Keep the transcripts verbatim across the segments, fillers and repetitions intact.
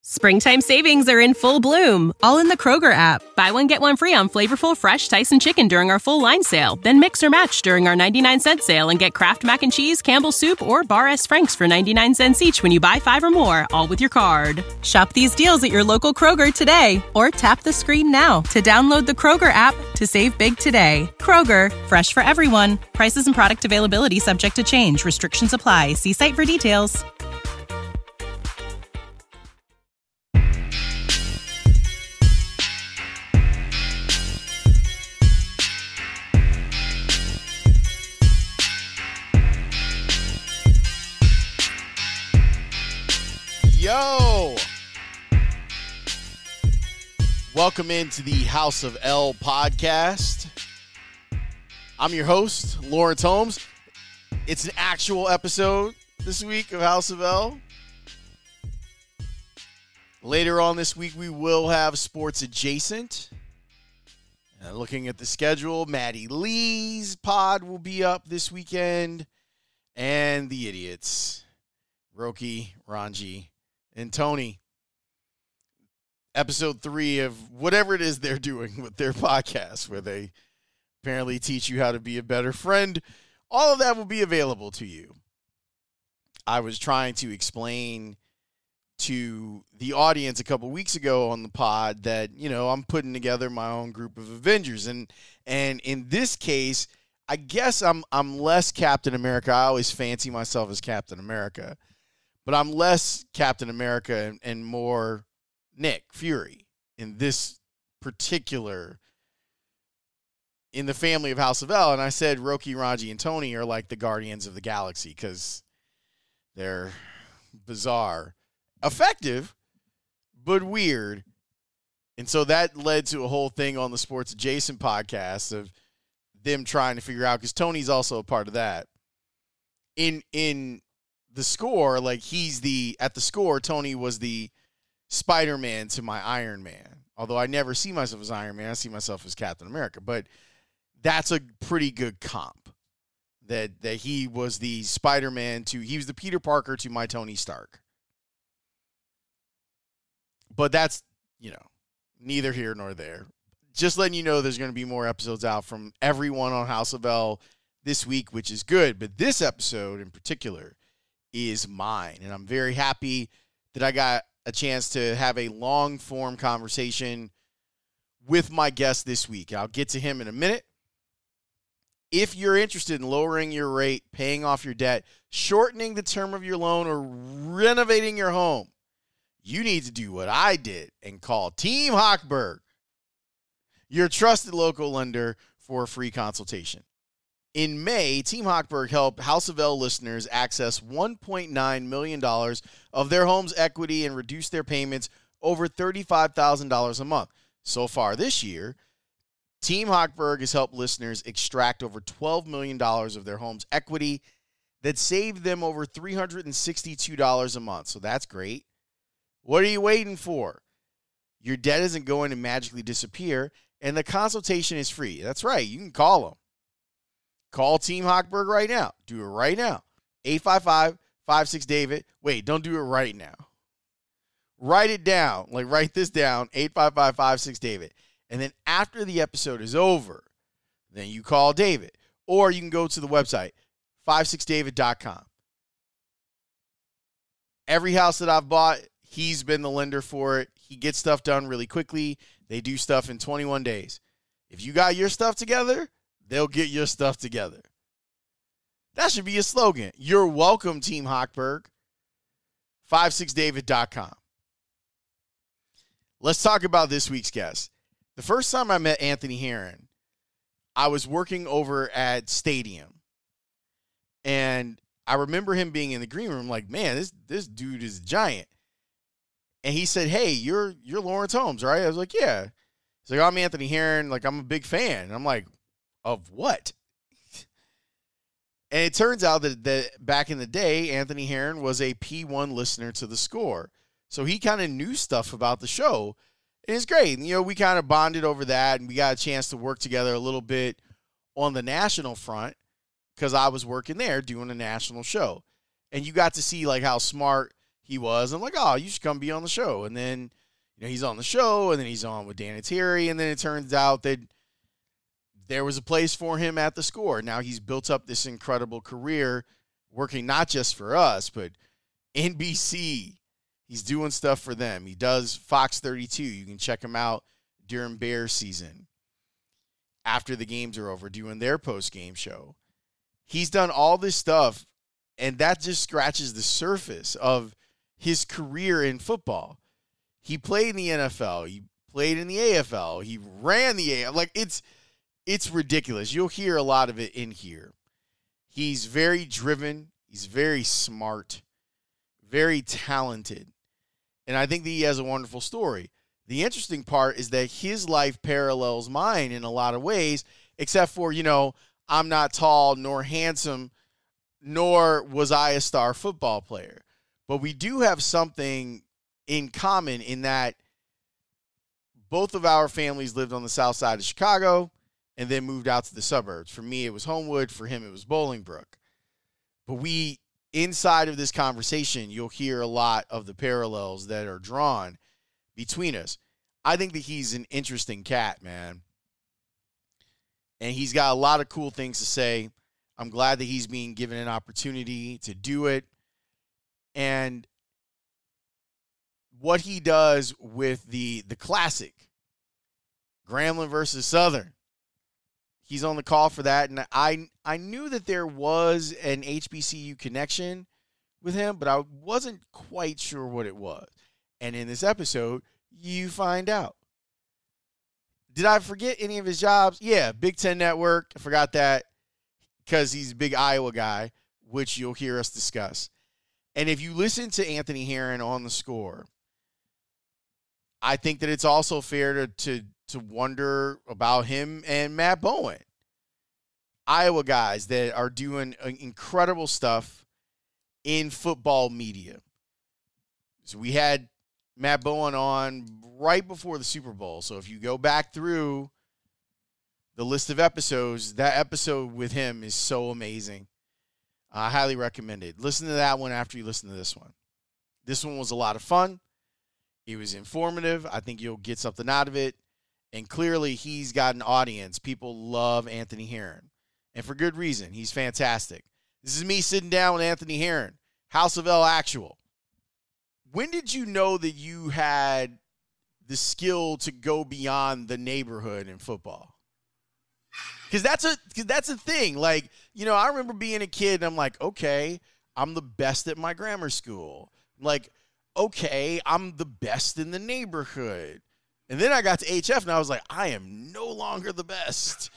Springtime savings are in full bloom, all in the Kroger app. Buy one, get one free on flavorful, fresh Tyson chicken during our full line sale. Then mix or match during our ninety-nine cent sale and get Kraft Mac and Cheese, Campbell's Soup, or Bar S. Frank's for ninety-nine cents each when you buy five or more, all with your card. Shop these deals at your local Kroger today, or tap the screen now to download the Kroger app to save big today. Kroger, fresh for everyone. Prices and product availability subject to change. Restrictions apply. See site for details. Yo! Welcome into the House of L podcast. I'm your host, Lawrence Holmes. It's an actual episode this week of House of L. Later on this week, we will have sports adjacent. Uh, looking at the schedule, Maddie Lee's pod will be up this weekend. And the idiots, Roki, Ranji, and Tony. Episode three of whatever it is they're doing with their podcast, where they apparently teach you how to be a better friend. All of that will be available to you. I was trying to explain to the audience a couple weeks ago on the pod that, you know, I'm putting together my own group of Avengers. And and in this case, I guess I'm I'm less Captain America. I always fancy myself as Captain America. But I'm less Captain America and, and more Nick Fury in this particular, in the family of House of L. And I said Roki, Ranji, and Tony are like the Guardians of the Galaxy because they're bizarre. Effective, but weird. And so that led to a whole thing on the Sports Adjacent podcast of them trying to figure out, because Tony's also a part of that. In, in, The score, like he's the, at the score, Tony was the Spider-Man to my Iron Man. Although I never see myself as Iron Man, I see myself as Captain America. But that's a pretty good comp. That that he was the Spider-Man to, he was the Peter Parker to my Tony Stark. But that's, you know, neither here nor there. Just letting you know there's going to be more episodes out from everyone on House of L this week, which is good. But this episode in particular is mine. And I'm very happy that I got a chance to have a long-form conversation with my guest this week. I'll get to him in a minute. If you're interested in lowering your rate, paying off your debt, shortening the term of your loan, or renovating your home, you need to do what I did and call Team Hochberg, your trusted local lender, for a free consultation. In May, Team Hochberg helped House of L listeners access one point nine million dollars of their home's equity and reduce their payments over thirty-five thousand dollars a month. So far this year, Team Hochberg has helped listeners extract over twelve million dollars of their home's equity that saved them over three hundred sixty-two dollars a month. So that's great. What are you waiting for? Your debt isn't going to magically disappear, and the consultation is free. That's right. You can call them. Call Team Hochberg right now. Do it right now. eight five five, five six, David. Wait, don't do it right now. Write it down. Like, write this down. eight five five, five six, David. And then after the episode is over, then you call David. Or you can go to the website, five six david dot com. Every house that I've bought, he's been the lender for it. He gets stuff done really quickly. They do stuff in twenty-one days. If you got your stuff together, they'll get your stuff together. That should be a slogan. You're welcome, Team Hochberg. five six david dot com. Let's talk about this week's guest. The first time I met Anthony Herron, I was working over at Stadium. And I remember him being in the green room like, man, this this dude is giant. And he said, hey, you're you're Lawrence Holmes, right? I was like, yeah. He's like, I'm Anthony Herron. Like, I'm a big fan. And I'm like, of what? And it turns out that, that back in the day, Anthony Herron was a P one listener to The Score. So he kind of knew stuff about the show. And it's great. And, you know, we kind of bonded over that, and we got a chance to work together a little bit on the national front because I was working there doing a national show. And you got to see, like, how smart he was. I'm like, oh, you should come be on the show. And then, you know, he's on the show, and then he's on with Dan and Terry, and then it turns out that there was a place for him at the Score. Now he's built up this incredible career working not just for us, but N B C. He's doing stuff for them. He does Fox thirty-two. You can check him out during Bears season after the games are over, doing their post-game show. He's done all this stuff, and that just scratches the surface of his career in football. He played in the N F L. He played in the A F L. He ran the A F L. Like, it's it's ridiculous. You'll hear a lot of it in here. He's very driven. He's very smart, very talented. And I think that he has a wonderful story. The interesting part is that his life parallels mine in a lot of ways, except for, you know, I'm not tall nor handsome, nor was I a star football player. But we do have something in common in that both of our families lived on the south side of Chicago and then moved out to the suburbs. For me, it was Homewood. For him, it was Bolingbrook. But we, inside of this conversation, you'll hear a lot of the parallels that are drawn between us. I think that he's an interesting cat, man. And he's got a lot of cool things to say. I'm glad that he's being given an opportunity to do it. And what he does with the the classic, Grambling versus Southern, he's on the call for that. And I I knew that there was an H B C U connection with him, but I wasn't quite sure what it was. And in this episode, you find out. Did I forget any of his jobs? Yeah, Big Ten Network. I forgot that because he's a big Iowa guy, which you'll hear us discuss. And if you listen to Anthony Herron on the Score, I think that it's also fair to, to, to wonder about him and Matt Bowen. Iowa guys that are doing incredible stuff in football media. So we had Matt Bowen on right before the Super Bowl. So if you go back through the list of episodes, that episode with him is so amazing. I highly recommend it. Listen to that one after you listen to this one. This one was a lot of fun. It was informative. I think you'll get something out of it. And clearly he's got an audience. People love Anthony Herron. And for good reason. He's fantastic. This is me sitting down with Anthony Herron, House of L Actual. When did you know that you had the skill to go beyond the neighborhood in football? Because that's a cause that's a thing. Like, you know, I remember being a kid and I'm like, okay, I'm the best at my grammar school. Like, okay, I'm the best in the neighborhood. And then I got to H F and I was like, I am no longer the best.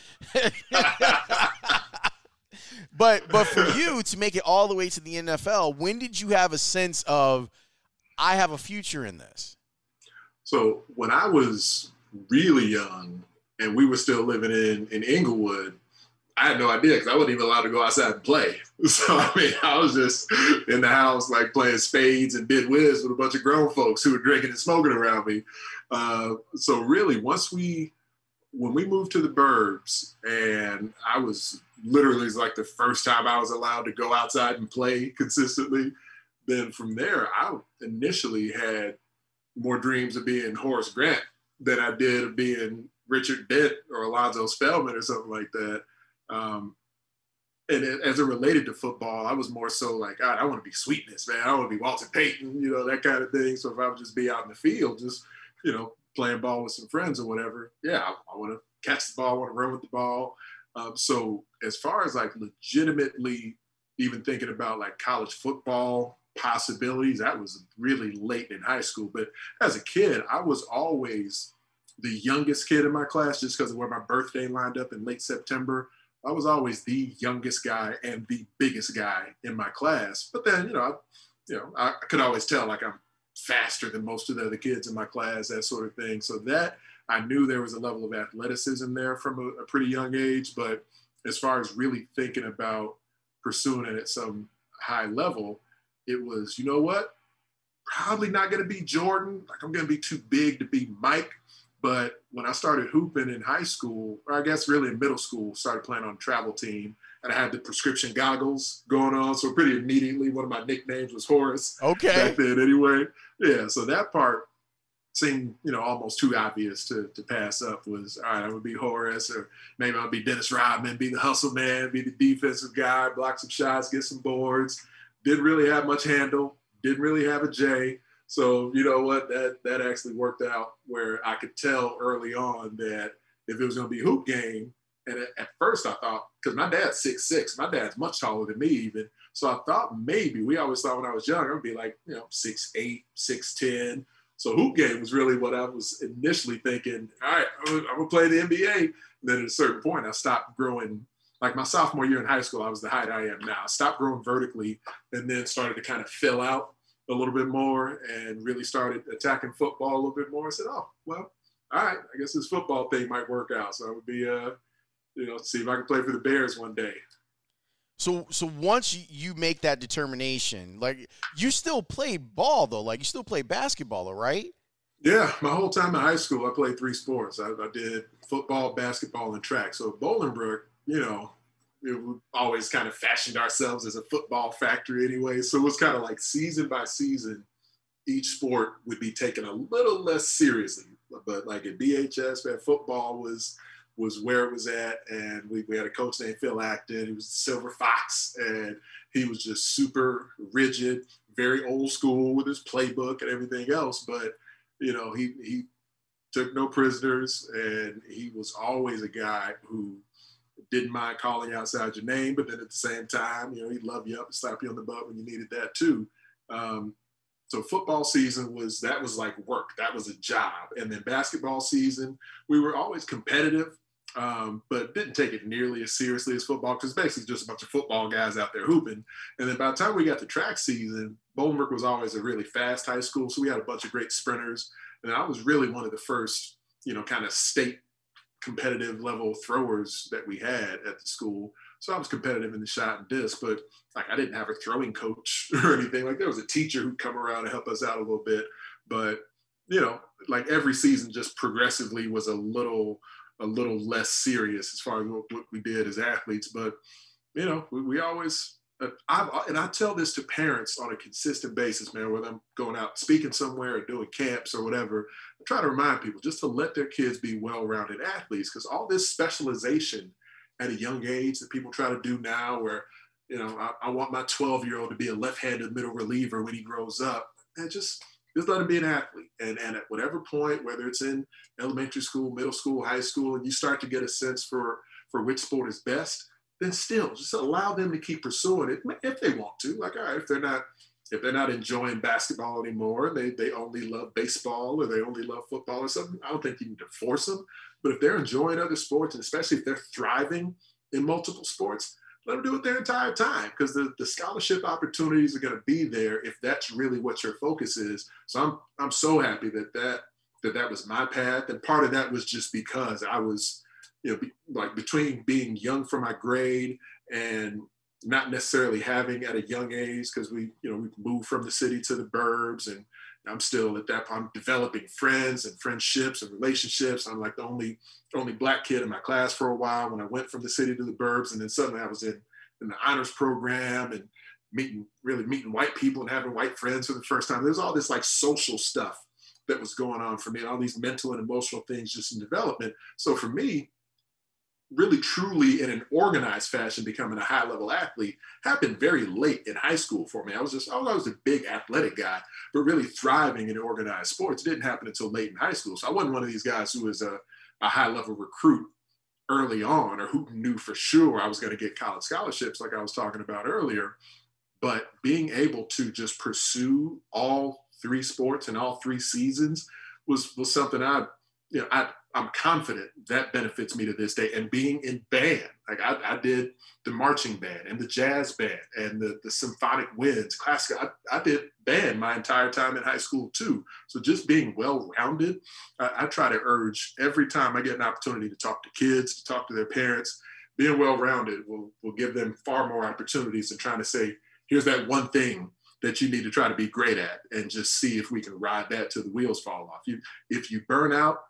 but but for you to make it all the way to the N F L, when did you have a sense of, I have a future in this? So when I was really young and we were still living in, in Inglewood, I had no idea because I wasn't even allowed to go outside and play. So, I mean, I was just in the house, like playing spades and bid whiz with a bunch of grown folks who were drinking and smoking around me. Uh, so really, once we, when we moved to the burbs, and I was literally like the first time I was allowed to go outside and play consistently, then from there, I initially had more dreams of being Horace Grant than I did of being Richard Dent or Alonzo Spellman or something like that. Um, and it, as it related to football, I was more so like, God, I want to be Sweetness, man. I want to be Walter Payton, you know, that kind of thing. So if I would just be out in the field, just, you know, playing ball with some friends or whatever, yeah, I, I want to catch the ball, I want to run with the ball. Um, so as far as like legitimately even thinking about like college football possibilities, that was really late in high school. But as a kid, I was always the youngest kid in my class just because of where my birthday lined up in late September. I was always the youngest guy and the biggest guy in my class. But then, you know, I, you know, I could always tell like I'm faster than most of the other kids in my class, that sort of thing. So that I knew there was a level of athleticism there from a, a pretty young age. But as far as really thinking about pursuing it at some high level, it was, you know what? Probably not going to be Jordan. Like I'm going to be too big to be Mike. But when I started hooping in high school, or I guess really in middle school, started playing on a travel team and I had the prescription goggles going on. So pretty immediately, one of my nicknames was Horace. Okay. Back then anyway. Yeah, so that part seemed, you know, almost too obvious to, to pass up. Was, all right, I'm going to be Horace, or maybe I'll be Dennis Rodman, be the hustle man, be the defensive guy, block some shots, get some boards. Didn't really have much handle. Didn't really have a J. So, you know what, that that actually worked out where I could tell early on that if it was going to be a hoop game, and at, at first I thought, because my dad's six six, my dad's much taller than me even, so I thought maybe, we always thought when I was young, I would be like, you know, six eight, six ten. So hoop game was really what I was initially thinking, all right, I'm going to play the N B A. And then at a certain point, I stopped growing. Like my sophomore year in high school, I was the height I am now. I stopped growing vertically and then started to kind of fill out a little bit more and really started attacking football a little bit more. I said, oh, well, all right, I guess this football thing might work out. So I would be, uh, you know, see if I can play for the Bears one day. So so once you make that determination, like, you still play ball, though. Like, you still play basketball, though, right? Yeah, my whole time in high school, I played three sports. I, I did football, basketball, and track. So Bolingbrook, you know, we always kind of fashioned ourselves as a football factory anyway. So it was kind of like season by season, each sport would be taken a little less seriously. But like at B H S, man, football was was where it was at. And we, we had a coach named Phil Acton. He was the Silver Fox. And he was just super rigid, very old school with his playbook and everything else. But, you know, he, he took no prisoners. And he was always a guy who didn't mind calling outside your name, but then at the same time, you know, he'd love you up and slap you on the butt when you needed that too. Um, so football season was, that was like work. That was a job. And then basketball season, we were always competitive, um, but didn't take it nearly as seriously as football, because basically just a bunch of football guys out there hooping. And then by the time we got to track season, Bolingbrook was always a really fast high school. So we had a bunch of great sprinters. And I was really one of the first, you know, kind of state competitive level throwers that we had at the school. So I was competitive in the shot and disc, but like I didn't have a throwing coach or anything. Like there was a teacher who'd come around and help us out a little bit. But, you know, like every season just progressively was a little, a little less serious as far as what, what we did as athletes. But, you know, we, we always, uh, I've, and I tell this to parents on a consistent basis, man, whether I'm going out speaking somewhere or doing camps or whatever, I try to remind people just to let their kids be well-rounded athletes, because all this specialization at a young age that people try to do now where, you know, I, I want my twelve-year-old to be a left-handed middle reliever when he grows up, and just, just let him be an athlete. And, and at whatever point, whether it's in elementary school, middle school, high school, and you start to get a sense for, for which sport is best, then still just allow them to keep pursuing it if they want to. Like, all right, if they're not, if they're not enjoying basketball anymore, they they only love baseball or they only love football or something, I don't think you need to force them. But if they're enjoying other sports, and especially if they're thriving in multiple sports, let them do it their entire time, because the, the scholarship opportunities are going to be there if that's really what your focus is. So I'm I'm so happy that that that, that was my path. And part of that was just because I was, you know, be, like between being young for my grade and not necessarily having at a young age, because we, you know, we moved from the city to the burbs, and I'm still at that point, I'm developing friends and friendships and relationships. I'm like the only only black kid in my class for a while when I went from the city to the burbs, and then suddenly I was in, in the honors program and meeting, really meeting white people and having white friends for the first time. There's all this like social stuff that was going on for me, and all these mental and emotional things just in development. So for me, really truly in an organized fashion becoming a high level athlete happened very late in high school for me. I was just, I was always a big athletic guy, but really thriving in organized sports didn't happen until late in high school. So I wasn't one of these guys who was a, a high level recruit early on, or who knew for sure I was going to get college scholarships like I was talking about earlier. But being able to just pursue all three sports and all three seasons was, was something I, you know, I, I'm confident that benefits me to this day. And being in band, like I, I did the marching band and the jazz band and the, the symphonic winds, classical. I, I did band my entire time in high school too. So just being well-rounded, I, I try to urge every time I get an opportunity to talk to kids, to talk to their parents, being well-rounded will, will give them far more opportunities than trying to say, here's that one thing that you need to try to be great at, and just see if we can ride that till the wheels fall off. You, if you burn out,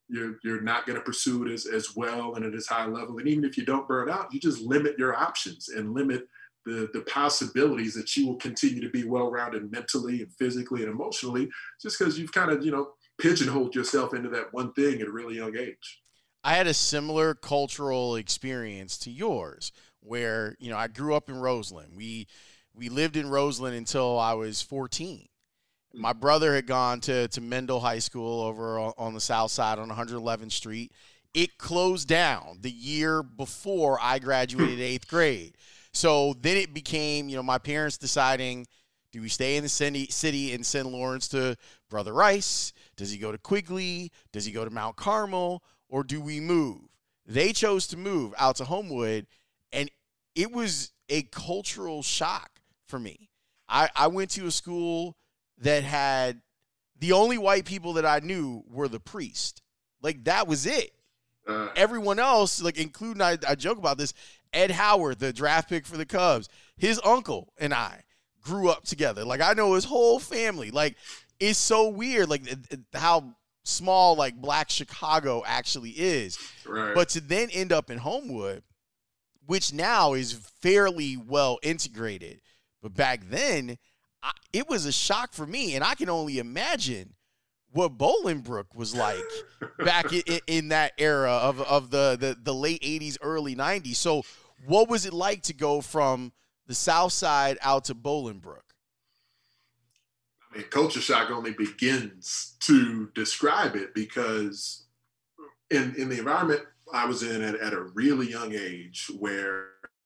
you're you're not going to pursue it as, as well and at as high level. And even if you don't burn out, you just limit your options and limit the, the possibilities that you will continue to be well-rounded mentally and physically and emotionally, just because you've kind of, you know, pigeonholed yourself into that one thing at a really young age. I had a similar cultural experience to yours where, you know, I grew up in Roseland. We we lived in Roseland until I was fourteen. My brother had gone to, to Mendel High School over on the south side on one eleventh Street. It closed down the year before I graduated eighth grade. So then it became, you know, my parents deciding, do we stay in the city and send Lawrence to Brother Rice? Does he go to Quigley? Does he go to Mount Carmel? Or do we move? They chose to move out to Homewood, and it was a cultural shock for me. I, I went to a school that had the only white people that I knew were the priest. Like, that was it. Uh, Everyone else, like, including, I, I joke about this, Ed Howard, the draft pick for the Cubs, his uncle and I grew up together. Like, I know his whole family. Like, it's so weird, like, how small, like, Black Chicago actually is. Right. But to then end up in Homewood, which now is fairly well integrated, but back then, I, it was a shock for me, and I can only imagine what Bolingbrook was like back in, in that era of, of the, the, the late eighties, early nineties. So what was it like to go from the South Side out to Bolingbrook? I mean, culture shock only begins to describe it, because in, in the environment I was in at, at a really young age, where,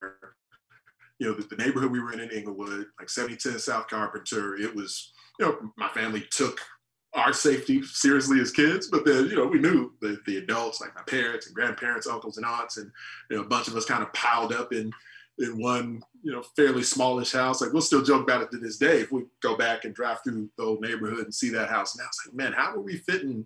you know, the, the neighborhood we were in in Inglewood, like seventy ten South Carpenter, it was, you know, my family took our safety seriously as kids, but then, you know, we knew the, the adults, like my parents and grandparents, uncles and aunts, and, you know, a bunch of us kind of piled up in, in one, you know, fairly smallish house. Like, we'll still joke about it to this day. If we go back and drive through the old neighborhood and see that house now, it's like, man, how were we fitting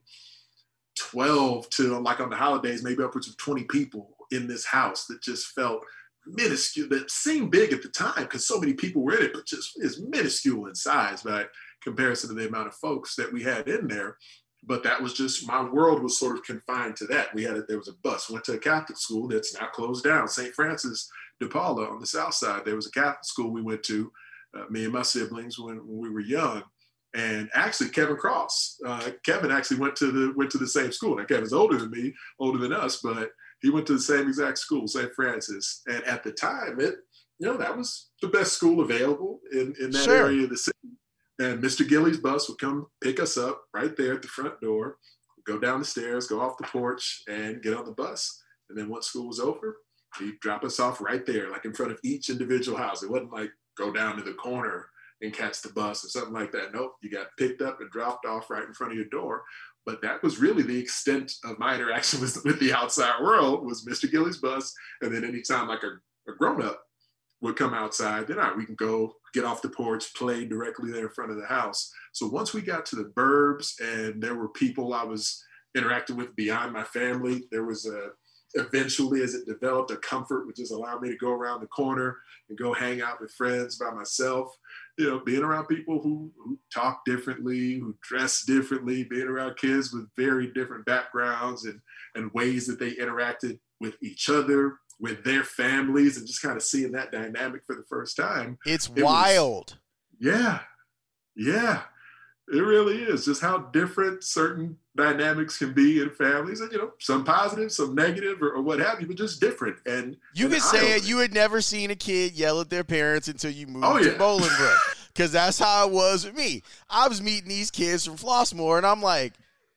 twelve to, like, on the holidays, maybe upwards of twenty people in this house that just felt minuscule, that seemed big at the time because so many people were in it, but just is minuscule in size by comparison to the amount of folks that we had in there. But that was just, my world was sort of confined to that. We had, a, there was a bus, went to a Catholic school that's now closed down, Saint Francis de Paula on the south side. There was a Catholic school we went to, uh, me and my siblings, when, when we were young. And actually, Kevin Cross, uh, Kevin actually went to the went to the same school. Now, Kevin's older than me, older than us, but he went to the same exact school, Saint Francis. And at the time, it, you know, that was the best school available in, in that Sure. area of the city. And Mister Gilly's bus would come pick us up right there at the front door, go down the stairs, go off the porch, and get on the bus. And then once school was over, he'd drop us off right there, like in front of each individual house. It wasn't like go down to the corner and catch the bus or something like that. Nope, you got picked up and dropped off right in front of your door. But that was really the extent of my interaction with, with the outside world, was Mister Gilly's bus. And then anytime like a, a grown-up would come outside, then all right, we can go get off the porch, play directly there in front of the house. So once we got to the burbs and there were people I was interacting with beyond my family, there was a, eventually as it developed, a comfort would just allow me to go around the corner and go hang out with friends by myself. You know, being around people who, who talk differently, who dress differently, being around kids with very different backgrounds and, and ways that they interacted with each other, with their families, and just kind of seeing that dynamic for the first time. It's it wild. Was, yeah. Yeah. It really is. Just how different certain dynamics can be in families, and, you know, some positive, some negative, or, or what have you, but just different. And you and could say it, you had never seen a kid yell at their parents until you moved oh, yeah. to Bolingbrook, because that's how it was with me. I was meeting these kids from Flossmoor, and I'm like,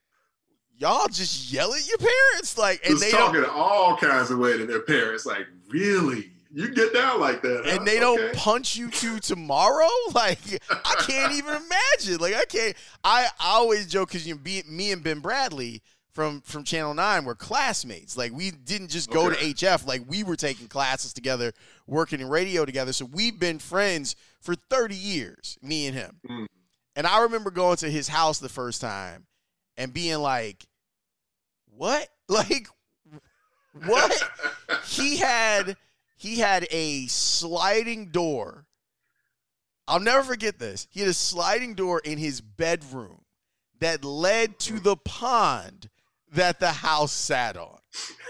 y'all just yell at your parents, like, and just they talking don't, all kinds of way to their parents, like, really. You get down like that, huh? And they okay. don't punch you to tomorrow? Like, I can't even imagine. Like, I can't. I, I always joke because, you know, be, me and Ben Bradley from, from Channel nine were classmates. Like, we didn't just go okay. to H F. Like, we were taking classes together, working in radio together. So we've been friends for thirty years, me and him. Mm. And I remember going to his house the first time and being like, what? Like, what? he had... He had a sliding door. I'll never forget this. He had a sliding door in his bedroom that led to the pond that the house sat on.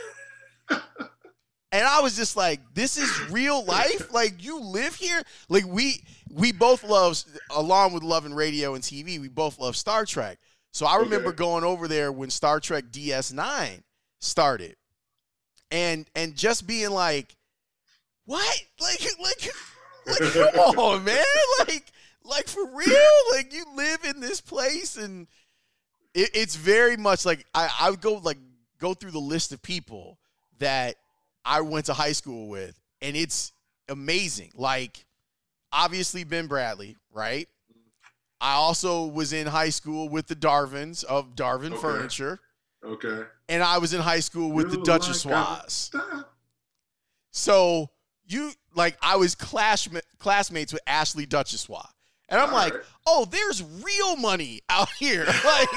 And I was just like, this is real life? Like, you live here? Like, we we both love, along with loving radio and T V, we both love Star Trek. So I remember okay. going over there when Star Trek D S nine started. And and just being like, what? Like, like, like come on, man. Like, like for real? Like, you live in this place, and it, it's very much like, I, I would go, like, go through the list of people that I went to high school with, and it's amazing. Like, obviously Ben Bradley, right? I also was in high school with the Darvins of Darvin okay. Furniture. Okay. And I was in high school with you the Duchessois. Like so you, like, I was classma- classmates with Ashley Duchessois. And I'm All like, right. oh, there's real money out here. Like,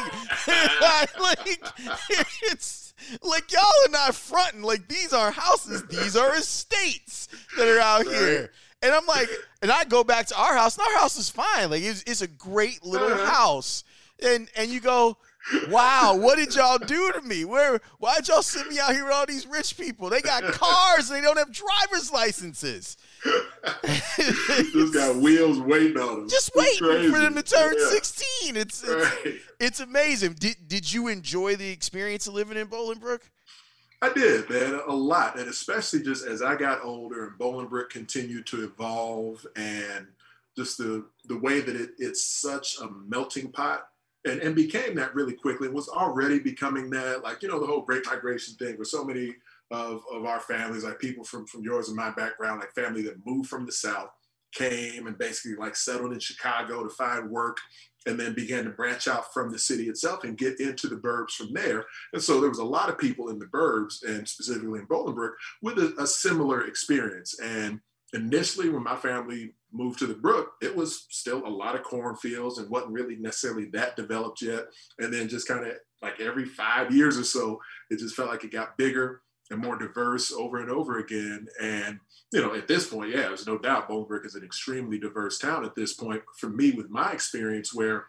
like it's like y'all are not fronting. Like, these are houses. These are estates that are out right. here. And I'm like, and I go back to our house, and our house is fine. Like, it's, it's a great little uh-huh. house. And and you go, wow, what did y'all do to me? Where? Why'd y'all send me out here with all these rich people? They got cars and they don't have driver's licenses. Just got wheels waiting on them. Just waiting for them to turn yeah. sixteen. It's it's, right. it's amazing. Did did you enjoy the experience of living in Bolingbrook? I did, man, a lot. And especially just as I got older and Bolingbrook continued to evolve, and just the the way that it, it's such a melting pot. And, and became that really quickly. It was already becoming that, like, you know, the whole Great Migration thing where so many of, of our families, like people from, from yours and my background, like family that moved from the South, came and basically like settled in Chicago to find work, and then began to branch out from the city itself and get into the burbs from there. And so there was a lot of people in the burbs, and specifically in Bolingbrook, with a, a similar experience. And initially when my family moved to the Brook, it was still a lot of cornfields and wasn't really necessarily that developed yet. And then just kind of like every five years or so, it just felt like it got bigger and more diverse over and over again. And, you know, at this point, yeah, there's no doubt Bolingbrook is an extremely diverse town at this point. For me, with my experience, where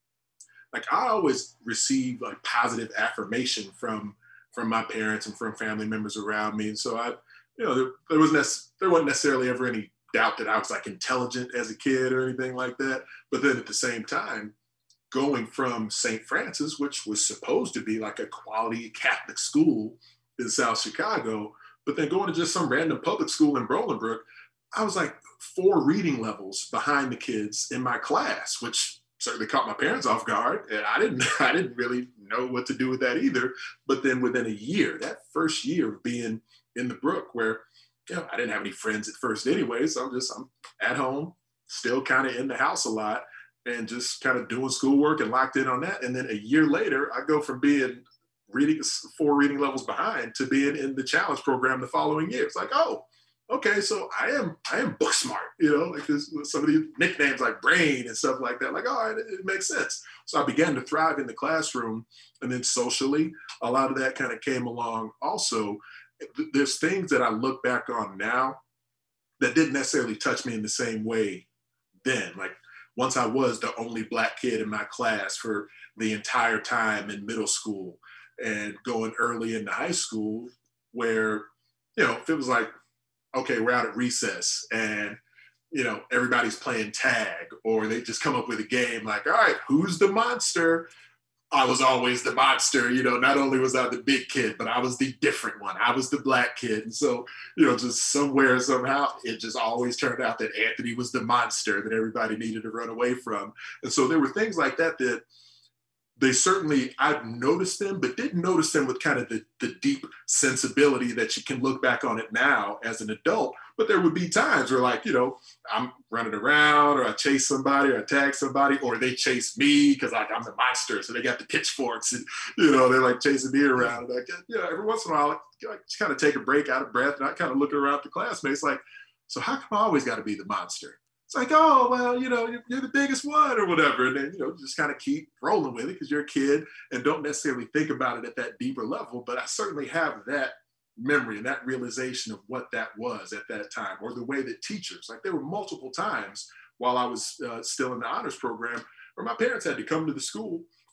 like I always receive like positive affirmation from from my parents and from family members around me. And so I, you know, there, there was nec- there wasn't necessarily ever any doubt that I was like intelligent as a kid or anything like that. But then at the same time, going from Saint Francis, which was supposed to be like a quality Catholic school in South Chicago, but then going to just some random public school in Bolingbrook, I was like four reading levels behind the kids in my class, which certainly caught my parents off guard. And I didn't, I didn't really know what to do with that either. But then within a year, that first year of being in the Brook, where, you know, I didn't have any friends at first anyway, so I'm just, I'm at home, still kind of in the house a lot, and just kind of doing schoolwork and locked in on that. And then a year later, I go from being reading four reading levels behind to being in the challenge program the following year. It's like, oh, okay, so I am I am book smart, you know, like this, some of these nicknames like brain and stuff like that. Like, oh, it, it makes sense. So I began to thrive in the classroom, and then socially, a lot of that kind of came along also. There's things that I look back on now that didn't necessarily touch me in the same way then. Like, once I was the only Black kid in my class for the entire time in middle school, and going early into high school, where, you know, if it was like, okay, we're out at recess and, you know, everybody's playing tag, or they just come up with a game like, all right, who's the monster? I was always the monster. You know, not only was I the big kid, but I was the different one. I was the Black kid. And so, you know, just somewhere, somehow, it just always turned out that Anthony was the monster that everybody needed to run away from. And so there were things like that that they certainly, I've noticed them, but didn't notice them with kind of the, the deep sensibility that you can look back on it now as an adult. But there would be times where, like, you know, I'm running around, or I chase somebody, or I tag somebody, or they chase me because, like, I'm the monster. So they got the pitchforks, and, you know, they're like chasing me around. And, like, you know, every once in a while, like, I just kind of take a break, out of breath, and I kind of look around the classmates like, so how come I always got to be the monster? It's like, oh, well, you know, you're, you're the biggest one or whatever. And then, you know, just kind of keep rolling with it because you're a kid and don't necessarily think about it at that deeper level. But I certainly have that memory and that realization of what that was at that time, or the way that teachers, like, there were multiple times while I was uh, still in the honors program where my parents had to come to the school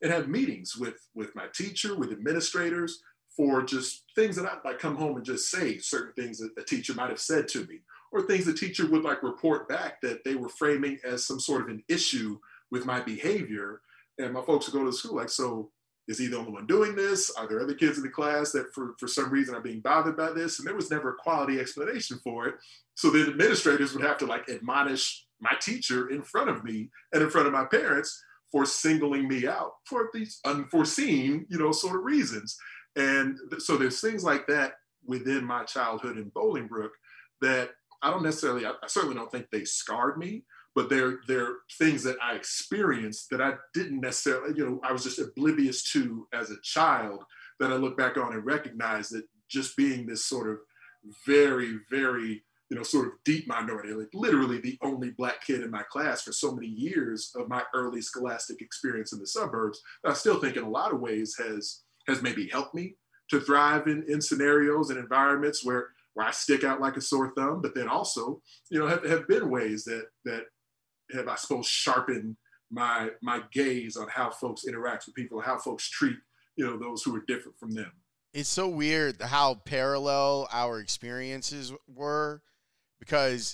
and have meetings with, with my teacher, with administrators, for just things that I like come home and just say certain things that a teacher might have said to me, or things the teacher would like report back that they were framing as some sort of an issue with my behavior. And my folks would go to the school like, so is he the only one doing this? Are there other kids in the class that for, for some reason are being bothered by this? And there was never a quality explanation for it. So the administrators would have to like admonish my teacher in front of me and in front of my parents for singling me out for these unforeseen, you know, sort of reasons. And so there's things like that within my childhood in Bolingbrook that I don't necessarily, I, I certainly don't think they scarred me, but they're, they're things that I experienced that I didn't necessarily, you know, I was just oblivious to as a child, that I look back on and recognize that just being this sort of very, very, you know, sort of deep minority, like literally the only Black kid in my class for so many years of my early scholastic experience in the suburbs, I still think in a lot of ways has, has maybe helped me to thrive in, in scenarios and environments where, where I stick out like a sore thumb, but then also, you know, have, have been ways that, that have, I suppose, sharpened my, my gaze on how folks interact with people, how folks treat, you know, those who are different from them. It's so weird how parallel our experiences were, because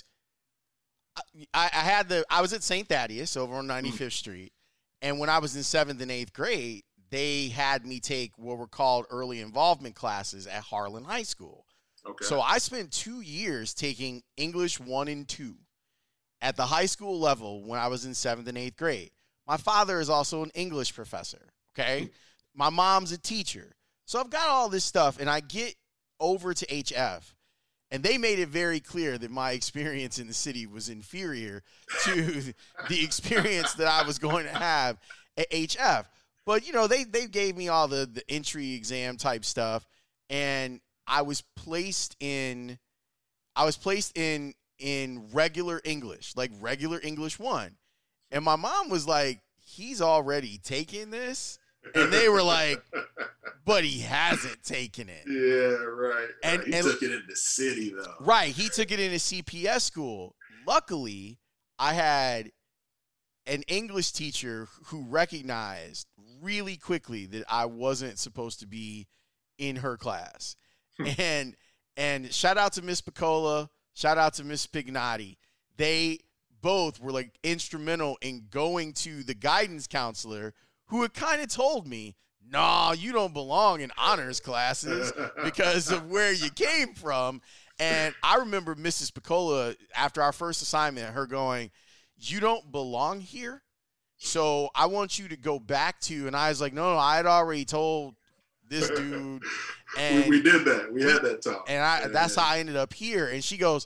I, I had the, I was at Saint Thaddeus over on ninety-fifth Street. And when I was in seventh and eighth grade, they had me take what were called early involvement classes at Harlan High School. Okay. So I spent two years taking English one and two at the high school level when I was in seventh and eighth grade. My father is also an English professor, okay? My mom's a teacher. So I've got all this stuff, and I get over to H F, and they made it very clear that my experience in the city was inferior to the experience that I was going to have at H F. But, you know, they, they gave me all the, the entry exam type stuff, and I was placed in I was placed in in regular English, like regular English one. And my mom was like, he's already taken this? And they were like, but he hasn't taken it. Yeah, right. And, right. He and, took it in the city, though. Right. He took it in a C P S school. Luckily, I had an English teacher who recognized really quickly that I wasn't supposed to be in her class. and and shout out to Miss Piccola, shout out to Miss Pignotti. They both were like instrumental in going to the guidance counselor, who had kind of told me, nah, you don't belong in honors classes because of where you came from. And I remember Missus Piccola, after our first assignment, her going, you don't belong here, so I want you to go back to, and I was like, no, no, I had already told this dude. And we, we did that. We had that talk. And I, that's how I ended up here. And she goes,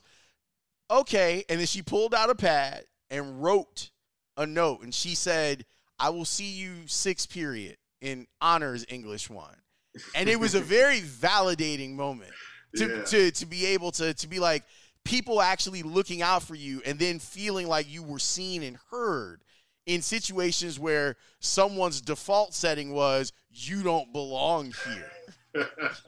okay. And then she pulled out a pad and wrote a note. And she said, I will see you sixth period in honors English one. And it was a very validating moment to, yeah. to, to be able to, to be like, people actually looking out for you, and then feeling like you were seen and heard in situations where someone's default setting was, you don't belong here.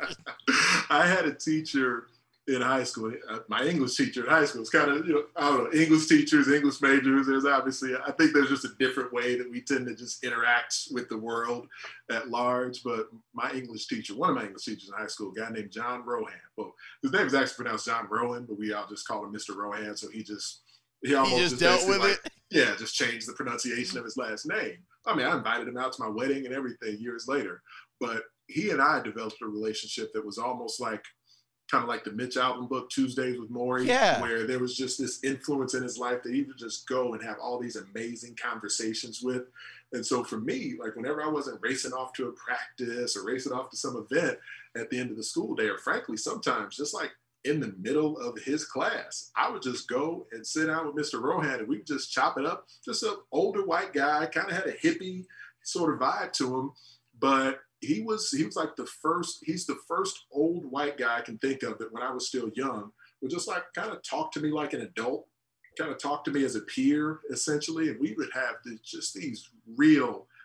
I had a teacher in high school, my English teacher in high school. It's kind of, you know, I don't know, English teachers, English majors. There's obviously, I think there's just a different way that we tend to just interact with the world at large. But my English teacher, one of my English teachers in high school, a guy named John Rohan. Well, his name is actually pronounced John Rowan, but we all just call him Mister Rohan. So he just, he almost he just, just dealt with like, it. Yeah, just changed the pronunciation of his last name. I mean, I invited him out to my wedding and everything years later. But he and I developed a relationship that was almost like, kind of like the Mitch Albom book, Tuesdays with Morrie, yeah. where there was just this influence in his life that he would just go and have all these amazing conversations with. And so for me, like whenever I wasn't racing off to a practice or racing off to some event at the end of the school day, or frankly, sometimes just like in the middle of his class, I would just go and sit down with Mister Rohan and we would just chop it up. Just an older white guy, kind of had a hippie sort of vibe to him, but He was he was like the first, he's the first old white guy I can think of that when I was still young would just like kind of talk to me like an adult, kind of talk to me as a peer, essentially. And we would have the, just these real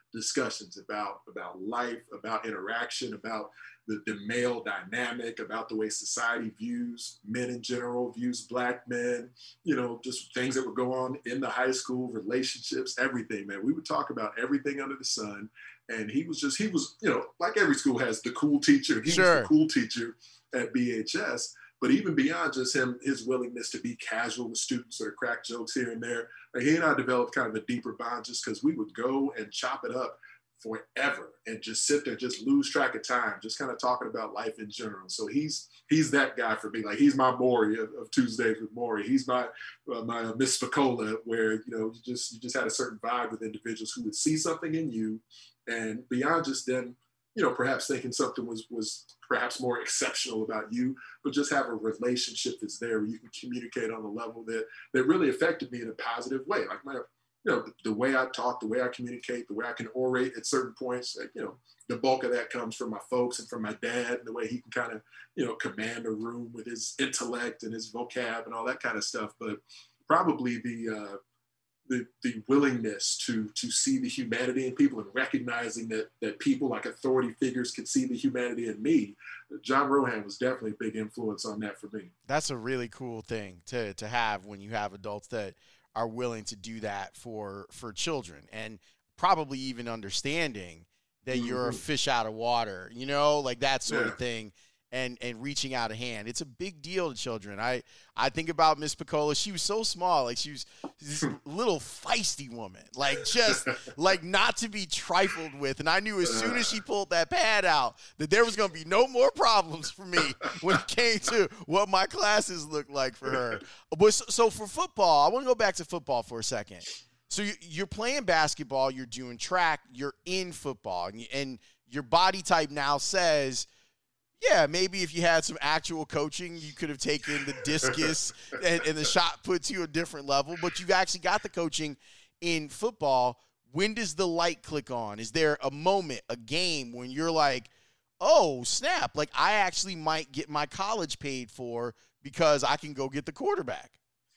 discussions about, about life, about interaction, about the, the male dynamic, about the way society views men in general, views Black men, you know, just things that would go on in the high school, relationships, everything, man. We would talk about everything under the sun. And he was just, he was, you know, like every school has the cool teacher. He Sure. was the cool teacher at B H S. But even beyond just him, his willingness to be casual with students or crack jokes here and there, like he and I developed kind of a deeper bond just because we would go and chop it up forever and just sit there, just lose track of time, just kind of talking about life in general. So he's he's that guy for me. Like he's my Maury of, of Tuesdays with Maury. He's my uh, my uh, Miss Spicola, where you know you just you just had a certain vibe with individuals who would see something in you, and beyond just them, you know, perhaps thinking something was was perhaps more exceptional about you, but just have a relationship that's there where you can communicate on a level that that really affected me in a positive way. Like my, you know, the, the way I talk, the way I communicate, the way I can orate at certain points, like, you know, the bulk of that comes from my folks and from my dad, and the way he can kind of, you know, command a room with his intellect and his vocab and all that kind of stuff. But probably the, uh, The, the willingness to to see the humanity in people and recognizing that that people like authority figures could see the humanity in me. John Rohan was definitely a big influence on that for me. That's a really cool thing to to have when you have adults that are willing to do that for for children, and probably even understanding that mm-hmm. you're a fish out of water, you know, like that sort yeah. of thing. And and reaching out a hand. It's a big deal to children. I, I think about Miss Picola. She was so small. Like she was this little feisty woman. Like just like not to be trifled with. And I knew as soon as she pulled that pad out that there was going to be no more problems for me when it came to what my classes looked like for her. But so, so for football, I want to go back to football for a second. So you, you're playing basketball, you're doing track, you're in football, and, you, and your body type now says, yeah, maybe if you had some actual coaching, you could have taken the discus and, and the shot put to a different level. But you've actually got the coaching in football. When does the light click on? Is there a moment, a game when you're like, oh, snap, like I actually might get my college paid for because I can go get the quarterback?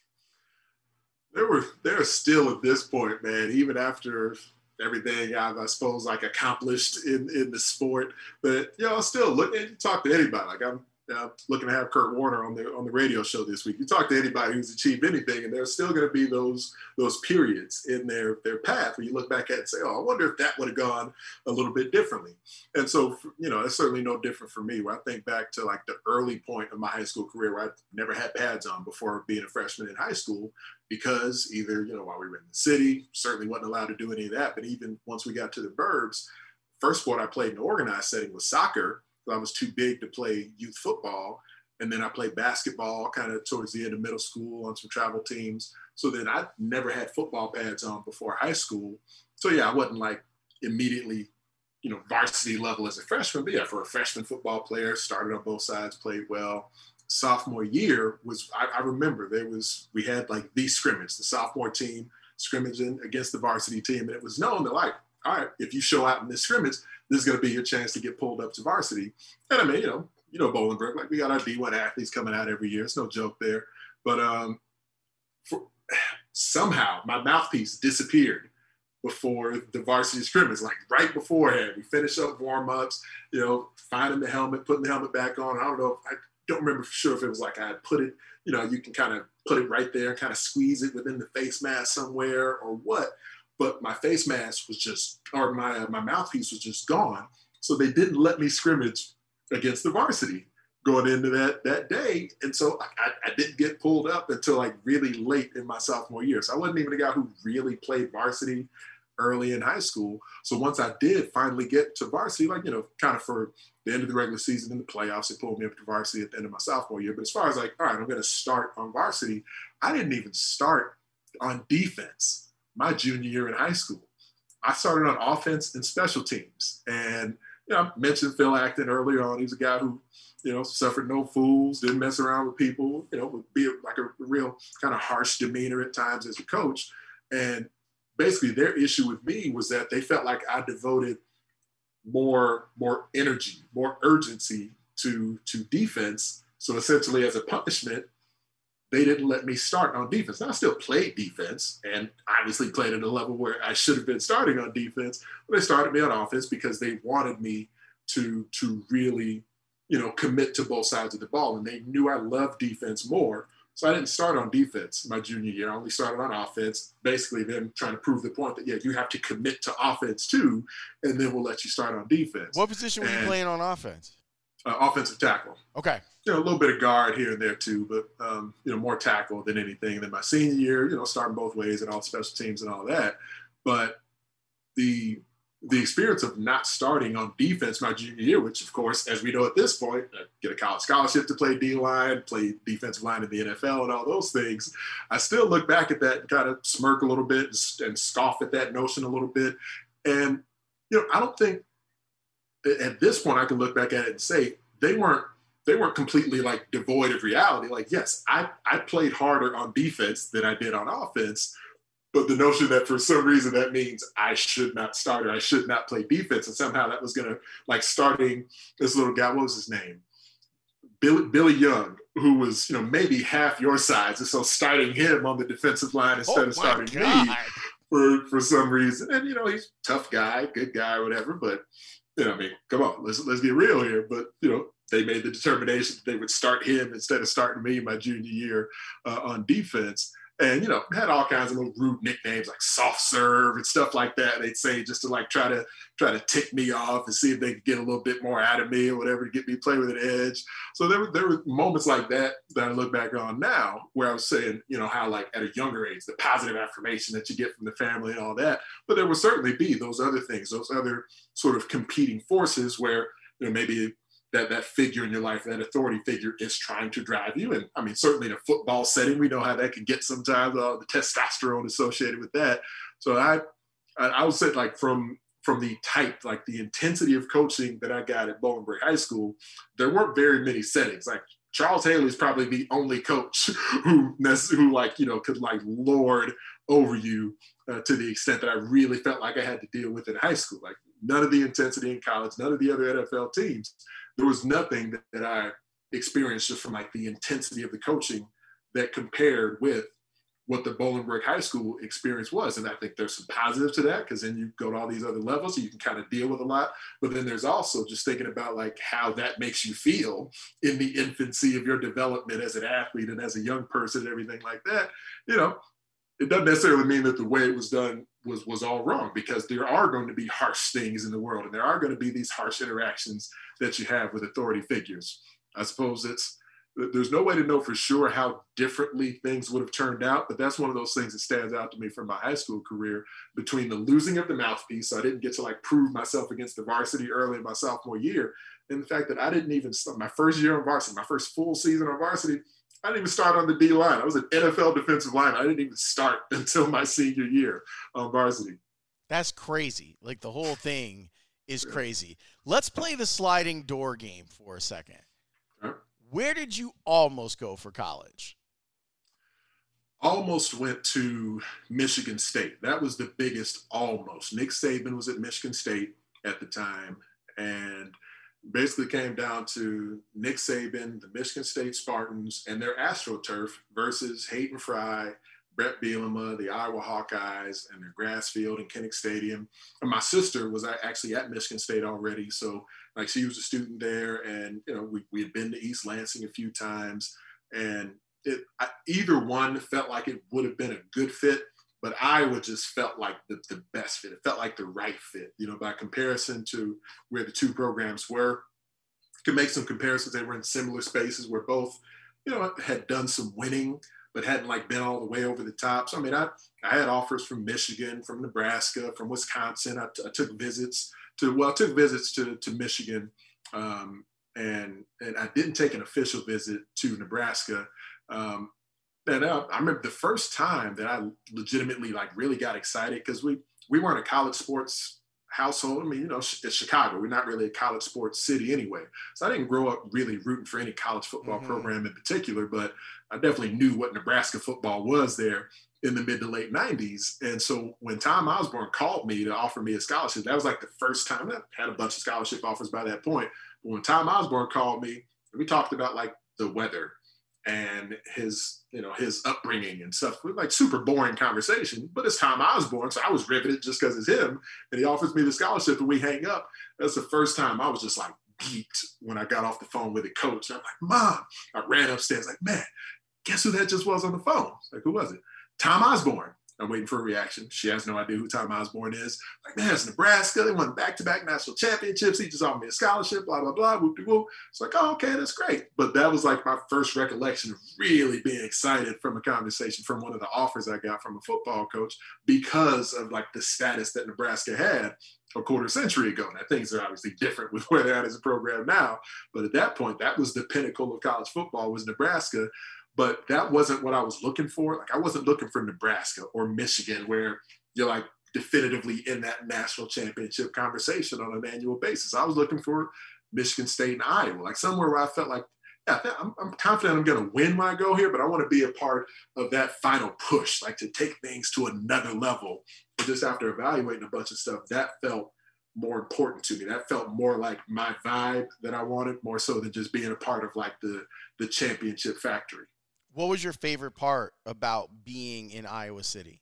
There were, there still at this point, man, even after – everything I've, I suppose, like accomplished in, in the sport, but you know, still look and talk to anybody. Like I'm uh, looking to have Kurt Warner on the on the radio show this week. You talk to anybody who's achieved anything, and there's still going to be those those periods in their their path where you look back at and say, "Oh, I wonder if that would have gone a little bit differently." And so, you know, it's certainly no different for me. Where I think back to like the early point of my high school career, where I never had pads on before being a freshman in high school. Because either, you know, while we were in the city, certainly wasn't allowed to do any of that. But even once we got to the burbs, first sport I played in an organized setting was soccer. So I was too big to play youth football. And then I played basketball kind of towards the end of middle school on some travel teams. So then I never had football pads on before high school. So yeah, I wasn't like immediately, you know, varsity level as a freshman. But yeah, for a freshman football player, started on both sides, played well. Sophomore year was, I, I remember there was, we had like the scrimmage, the sophomore team scrimmaging against the varsity team. And it was known that like, all right, if you show out in this scrimmage, this is going to be your chance to get pulled up to varsity. And I mean, you know, you know, Bolingbrook, like we got our D one athletes coming out every year. It's no joke there. But um, for, somehow my mouthpiece disappeared before the varsity scrimmage, like right beforehand. We finish up warm-ups, you know, finding the helmet, putting the helmet back on. I don't know if I, don't remember for sure if it was like I had put it, you know, you can kind of put it right there, kind of squeeze it within the face mask somewhere or what. But my face mask was just, or my uh, my mouthpiece was just gone. So they didn't let me scrimmage against the varsity going into that that day. And so I, I didn't get pulled up until like really late in my sophomore year. So I wasn't even a guy who really played varsity early in high school. So once I did finally get to varsity, like, you know, kind of for the end of the regular season in the playoffs, it pulled me up to varsity at the end of my sophomore year. But as far as like, all right, I'm going to start on varsity, I didn't even start on defense my junior year in high school. I started on offense and special teams. And, you know, I mentioned Phil Acton earlier on. He's a guy who, you know, suffered no fools, didn't mess around with people, you know, would be like a real kind of harsh demeanor at times as a coach. And basically their issue with me was that they felt like I devoted more, more energy, more urgency to, to defense. So essentially as a punishment, they didn't let me start on defense. Now, I still played defense and obviously played at a level where I should have been starting on defense, but they started me on offense because they wanted me to, to really, you know, commit to both sides of the ball. And they knew I loved defense more. So I didn't start on defense my junior year. I only started on offense, basically them trying to prove the point that, yeah, you have to commit to offense too, and then we'll let you start on defense. What position were and, you playing on offense? Uh, offensive tackle. Okay. You know, a little bit of guard here and there too, but, um, you know, more tackle than anything. And then my senior year, you know, starting both ways and all special teams and all that. But the the experience of not starting on defense my junior year, which, of course, as we know at this point, I get a college scholarship to play D-line, play defensive line in the N F L and all those things, I still look back at that and kind of smirk a little bit and, and scoff at that notion a little bit. And, you know, I don't think at this point I can look back at it and say they weren't they weren't completely like devoid of reality. Like, yes, I, I played harder on defense than I did on offense. But the notion that for some reason that means I should not start or I should not play defense, and somehow that was going to, like, starting this little guy, what was his name? Billy, Billy Young, who was, you know, maybe half your size. And so starting him on the defensive line instead oh of starting God. me for, for some reason. And, you know, he's a tough guy, good guy, whatever. But, you know, I mean, come on, let's, let's get real here. But, you know, they made the determination that they would start him instead of starting me my junior year uh, on defense. And, you know, had all kinds of little rude nicknames like soft serve and stuff like that. They'd say just to like try to try to tick me off and see if they could get a little bit more out of me or whatever to get me to play with an edge. So there were, there were moments like that that I look back on now where I was saying, you know, how like at a younger age, the positive affirmation that you get from the family and all that. But there will certainly be those other things, those other sort of competing forces where, you know, maybe that that figure in your life, that authority figure is trying to drive you. And I mean, certainly in a football setting, we know how that can get sometimes, uh, the testosterone associated with that. So I, I, I would say like from, from the type, like the intensity of coaching that I got at Bolingbrook High School, there weren't very many settings. Like Charles Haley is probably the only coach who, who like, you know, could like lord over you uh, to the extent that I really felt like I had to deal with in high school. Like none of the intensity in college, none of the other N F L teams. There was nothing that, that I experienced just from like the intensity of the coaching that compared with what the Bolingbrook High School experience was. And I think there's some positives to that because then you go to all these other levels so you can kind of deal with a lot. But then there's also just thinking about like how that makes you feel in the infancy of your development as an athlete and as a young person and everything like that. You know, it doesn't necessarily mean that the way it was done was was all wrong, because there are going to be harsh things in the world and there are going to be these harsh interactions that you have with authority figures. I suppose it's, there's no way to know for sure how differently things would have turned out, but that's one of those things that stands out to me from my high school career, between the losing of the mouthpiece, so I didn't get to like prove myself against the varsity early in my sophomore year, and the fact that I didn't even start my first year on varsity, my first full season on varsity, I didn't even start on the D line. I was an N F L defensive lineman. I didn't even start until my senior year on varsity. That's crazy. Like the whole thing is crazy. Let's play the sliding door game for a second. Right. Where did you almost go for college? Almost went to Michigan State. That was the biggest almost. Nick Saban was at Michigan State at the time, and basically came down to Nick Saban, the Michigan State Spartans, and their AstroTurf versus Hayden Fry, Brett Bielema, the Iowa Hawkeyes, and their grass field in Kinnick Stadium. And my sister was actually at Michigan State already, so like she was a student there, and you know we we had been to East Lansing a few times, and it I, either one felt like it would have been a good fit, but Iowa just felt like the, the best fit. It felt like the right fit, you know, by comparison to where the two programs were. You can make some comparisons. They were in similar spaces where both, you know, had done some winning, but hadn't like been all the way over the top. So, I mean, I, I had offers from Michigan, from Nebraska, from Wisconsin. I, t- I took visits to, well, I took visits to, to Michigan, um, and, and I didn't take an official visit to Nebraska. Um, And uh, I remember the first time that I legitimately like really got excited, because we we weren't a college sports household. I mean, you know, it's Chicago. We're not really a college sports city anyway. So I didn't grow up really rooting for any college football mm-hmm. program in particular, but I definitely knew what Nebraska football was there in the mid to late nineties. And so when Tom Osborne called me to offer me a scholarship, that was like the first time. I had a bunch of scholarship offers by that point. But when Tom Osborne called me, we talked about like the weather and his, you know, his upbringing and stuff. Like super boring conversation, but it's Tom Osborne, so I was riveted just because it's him. And he offers me the scholarship, and we hang up. That's the first time I was just like geeked when I got off the phone with the coach. I'm like, Mom, I ran upstairs like, man, guess who that just was on the phone? Like, who was it? Tom Osborne. I'm waiting for a reaction. She has no idea who Tom Osborne is. Like, man, it's Nebraska. They won back-to-back national championships. He just offered me a scholarship, blah, blah, blah, whoop-de-whoop. It's like, oh, okay, that's great. But that was like my first recollection of really being excited from a conversation from one of the offers I got from a football coach because of like the status that Nebraska had a quarter century ago. Now, things are obviously different with where they're at as a program now. But at that point, that was the pinnacle of college football was Nebraska. But that wasn't what I was looking for. Like, I wasn't looking for Nebraska or Michigan, where you're like definitively in that national championship conversation on an annual basis. I was looking for Michigan State and Iowa, like somewhere where I felt like, yeah, I'm, I'm confident I'm going to win when I go here, but I want to be a part of that final push, like to take things to another level. But just after evaluating a bunch of stuff, that felt more important to me. That felt more like my vibe that I wanted, more so than just being a part of like the the championship factory. What was your favorite part about being in Iowa City?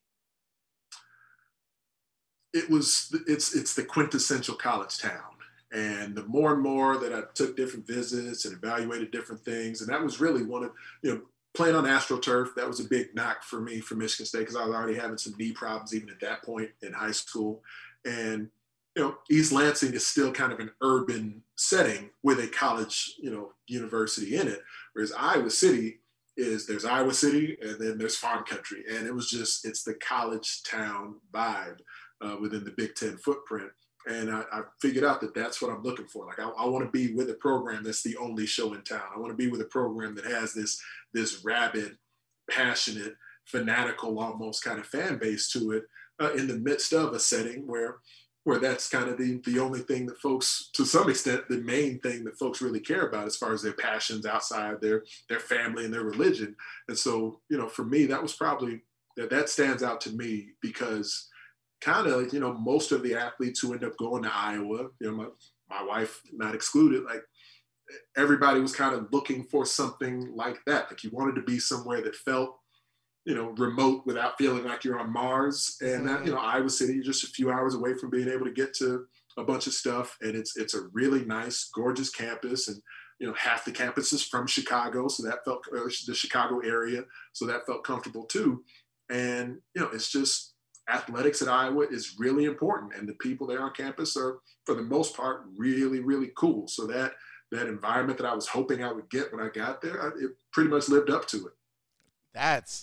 It was, it's, it's the quintessential college town. And the more and more that I took different visits and evaluated different things, and that was really one of, you know, playing on AstroTurf, that was a big knock for me for Michigan State because I was already having some knee problems even at that point in high school. And, you know, East Lansing is still kind of an urban setting with a college, you know, university in it, whereas Iowa City is there's Iowa City and then there's farm country. And it was just, it's the college town vibe uh, within the Big Ten footprint. And I, I figured out that that's what I'm looking for. Like, I, I want to be with a program that's the only show in town. I want to be with a program that has this, this rabid, passionate, fanatical, almost kind of fan base to it uh, in the midst of a setting where where that's kind of the, the only thing that folks, to some extent, the main thing that folks really care about as far as their passions outside their, their family and their religion. And so, you know, for me, that was probably, that, that stands out to me because kind of, you know, most of the athletes who end up going to Iowa, you know, my, my wife not excluded, like everybody was kind of looking for something like that. Like you wanted to be somewhere that felt, you know, remote without feeling like you're on Mars. And that, you know, Iowa City, you're just a few hours away from being able to get to a bunch of stuff. And it's it's a really nice, gorgeous campus. And, you know, half the campus is from Chicago. So that felt, uh, the Chicago area. So that felt comfortable too. And, you know, it's just athletics at Iowa is really important. And the people there on campus are, for the most part, really, really cool. So that, that environment that I was hoping I would get when I got there, I, it pretty much lived up to it. That's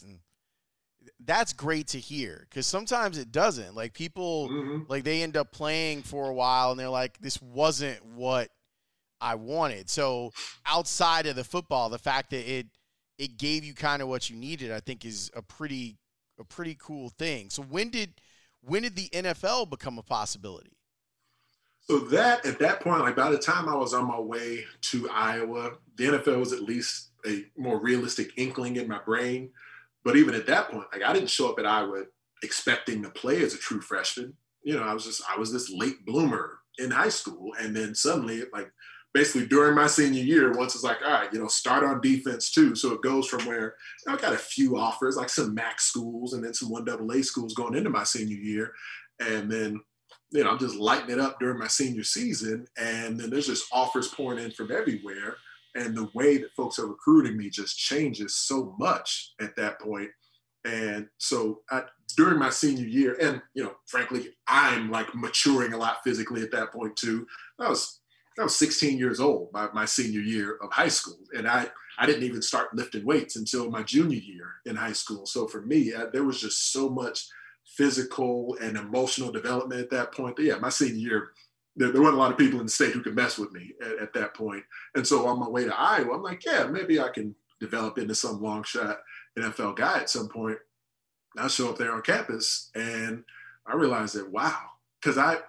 that's great to hear because sometimes it doesn't. Like people, mm-hmm. like they end up playing for a while and they're like, this wasn't what I wanted. So outside of the football, the fact that it it gave you kind of what you needed, I think is a pretty a pretty cool thing. So when did when did the N F L become a possibility? So that at that point, like by the time I was on my way to Iowa, the N F L was at least a more realistic inkling in my brain. But even at that point, like I didn't show up at Iowa expecting to play as a true freshman. You know, I was just, I was this late bloomer in high school. And then suddenly, like basically during my senior year, once it's like, all right, you know, start on defense too. So it goes from where you know, I got a few offers, like some MAC schools and then some one double A schools going into my senior year. And then, you know, I'm just lighting it up during my senior season. And then there's just offers pouring in from everywhere. And the way that folks are recruiting me just changes so much at that point. And so I, during my senior year, and, you know, frankly, I'm like maturing a lot physically at that point too. I was, I was sixteen years old by my senior year of high school. And I, I didn't even start lifting weights until my junior year in high school. So for me, I, there was just so much physical and emotional development at that point. That, yeah, my senior year, There, there wasn't a lot of people in the state who could mess with me at, at that point. And so on my way to Iowa, I'm like, yeah, maybe I can develop into some long shot N F L guy at some point. I show up there on campus and I realized that, wow, because I,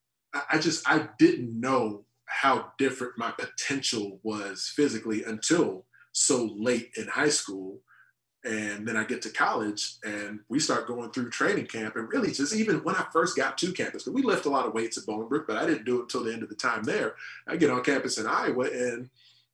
I just, I didn't know how different my potential was physically until so late in high school. And then I get to college and we start going through training camp and really just even when I first got to campus, because we lift a lot of weights at Bolingbrook, but I didn't do it until the end of the time there. I get on campus in Iowa and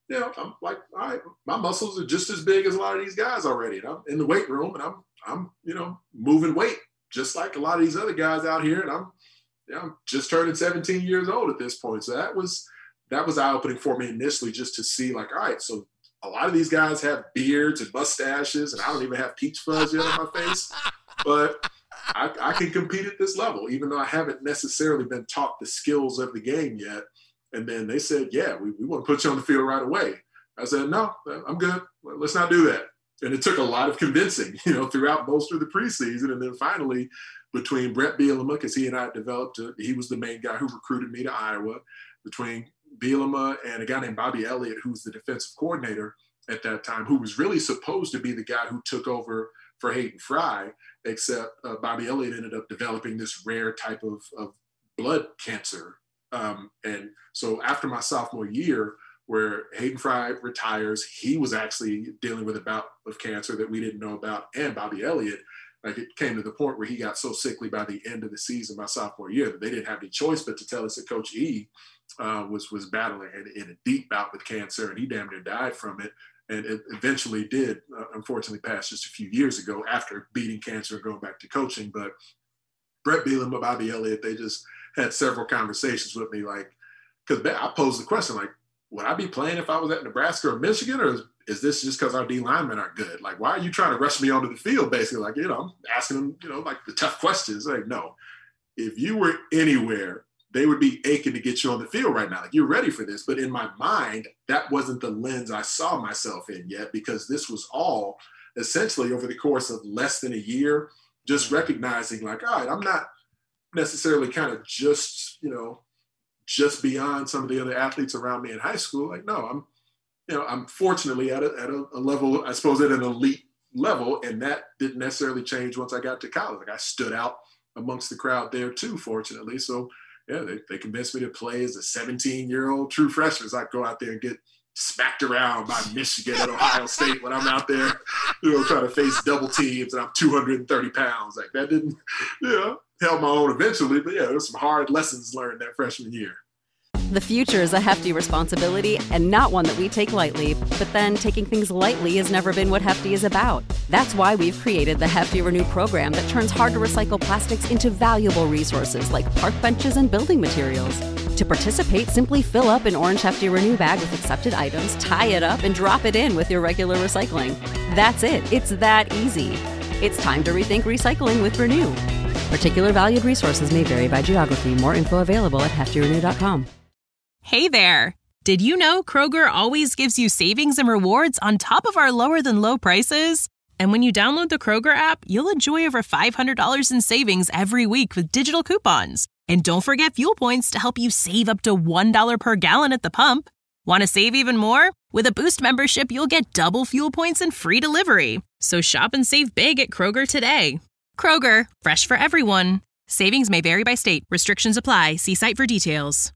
you know, I'm like, all right, my muscles are just as big as a lot of these guys already. And I'm in the weight room and I'm, I'm, you know, moving weight just like a lot of these other guys out here. And I'm, you know, I'm just turning seventeen years old at this point. So that was, that was eye-opening for me initially, just to see like, all right, so a lot of these guys have beards and mustaches and I don't even have peach fuzz yet on my face, but I, I can compete at this level, even though I haven't necessarily been taught the skills of the game yet. And then they said, yeah, we, we want to put you on the field right away. I said, no, I'm good. Let's not do that. And it took a lot of convincing, you know, throughout most of the preseason. And then finally, between Brett Bielema, because he and I developed, a, he was the main guy who recruited me to Iowa, between Bielema and a guy named Bobby Elliott, who was the defensive coordinator at that time, who was really supposed to be the guy who took over for Hayden Fry, except uh, Bobby Elliott ended up developing this rare type of, of blood cancer. Um, and so after my sophomore year, where Hayden Fry retires, he was actually dealing with a bout of cancer that we didn't know about, and Bobby Elliott, like it came to the point where he got so sickly by the end of the season, my sophomore year, that they didn't have any choice but to tell us that Coach E uh, was was battling in, in a deep bout with cancer, and he damn near died from it. And it eventually did, uh, unfortunately, pass just a few years ago after beating cancer and going back to coaching. But Brett Bielema, Bobby Elliott, they just had several conversations with me, like, because I posed the question, like, would I be playing if I was at Nebraska or Michigan, or is, is this just because our D linemen are good? Like, why are you trying to rush me onto the field, basically? Like, you know, I'm asking them, you know, like the tough questions. Like, no, if you were anywhere, they would be aching to get you on the field right now. Like, you're ready for this. But in my mind, that wasn't the lens I saw myself in yet, because this was all essentially over the course of less than a year, just recognizing like, all right, I'm not necessarily kind of just, you know, just beyond some of the other athletes around me in high school. Like, no, I'm, you know, I'm fortunately at a, at a, a level, I suppose at an elite level. And that didn't necessarily change once I got to college. Like, I stood out amongst the crowd there too, fortunately. So yeah, they, they convinced me to play as a seventeen year old true freshman. So I go out there and get smacked around by Michigan and Ohio State when I'm out there, you know, trying to face double teams and I'm two hundred thirty pounds. Like, that didn't, you know, held my own eventually. But yeah, there was some hard lessons learned that freshman year. The future is a hefty responsibility and not one that we take lightly. But then taking things lightly has never been what Hefty is about. That's why we've created the Hefty Renew program that turns hard-to-recycle plastics into valuable resources like park benches and building materials. To participate, simply fill up an orange Hefty Renew bag with accepted items, tie it up, and drop it in with your regular recycling. That's it. It's that easy. It's time to rethink recycling with Renew. Particular valued resources may vary by geography. More info available at hefty renew dot com. Hey there! Did you know Kroger always gives you savings and rewards on top of our lower-than-low prices? And when you download the Kroger app, you'll enjoy over five hundred dollars in savings every week with digital coupons. And don't forget fuel points to help you save up to one dollar per gallon at the pump. Want to save even more? With a Boost membership, you'll get double fuel points and free delivery. So shop and save big at Kroger today. Kroger, fresh for everyone. Savings may vary by state. Restrictions apply. See site for details.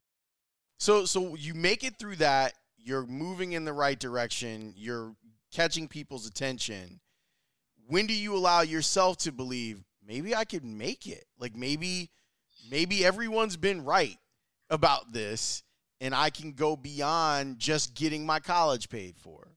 So so you make it through that, you're moving in the right direction, you're catching people's attention. When do you allow yourself to believe, maybe I could make it? Like, maybe maybe everyone's been right about this and I can go beyond just getting my college paid for?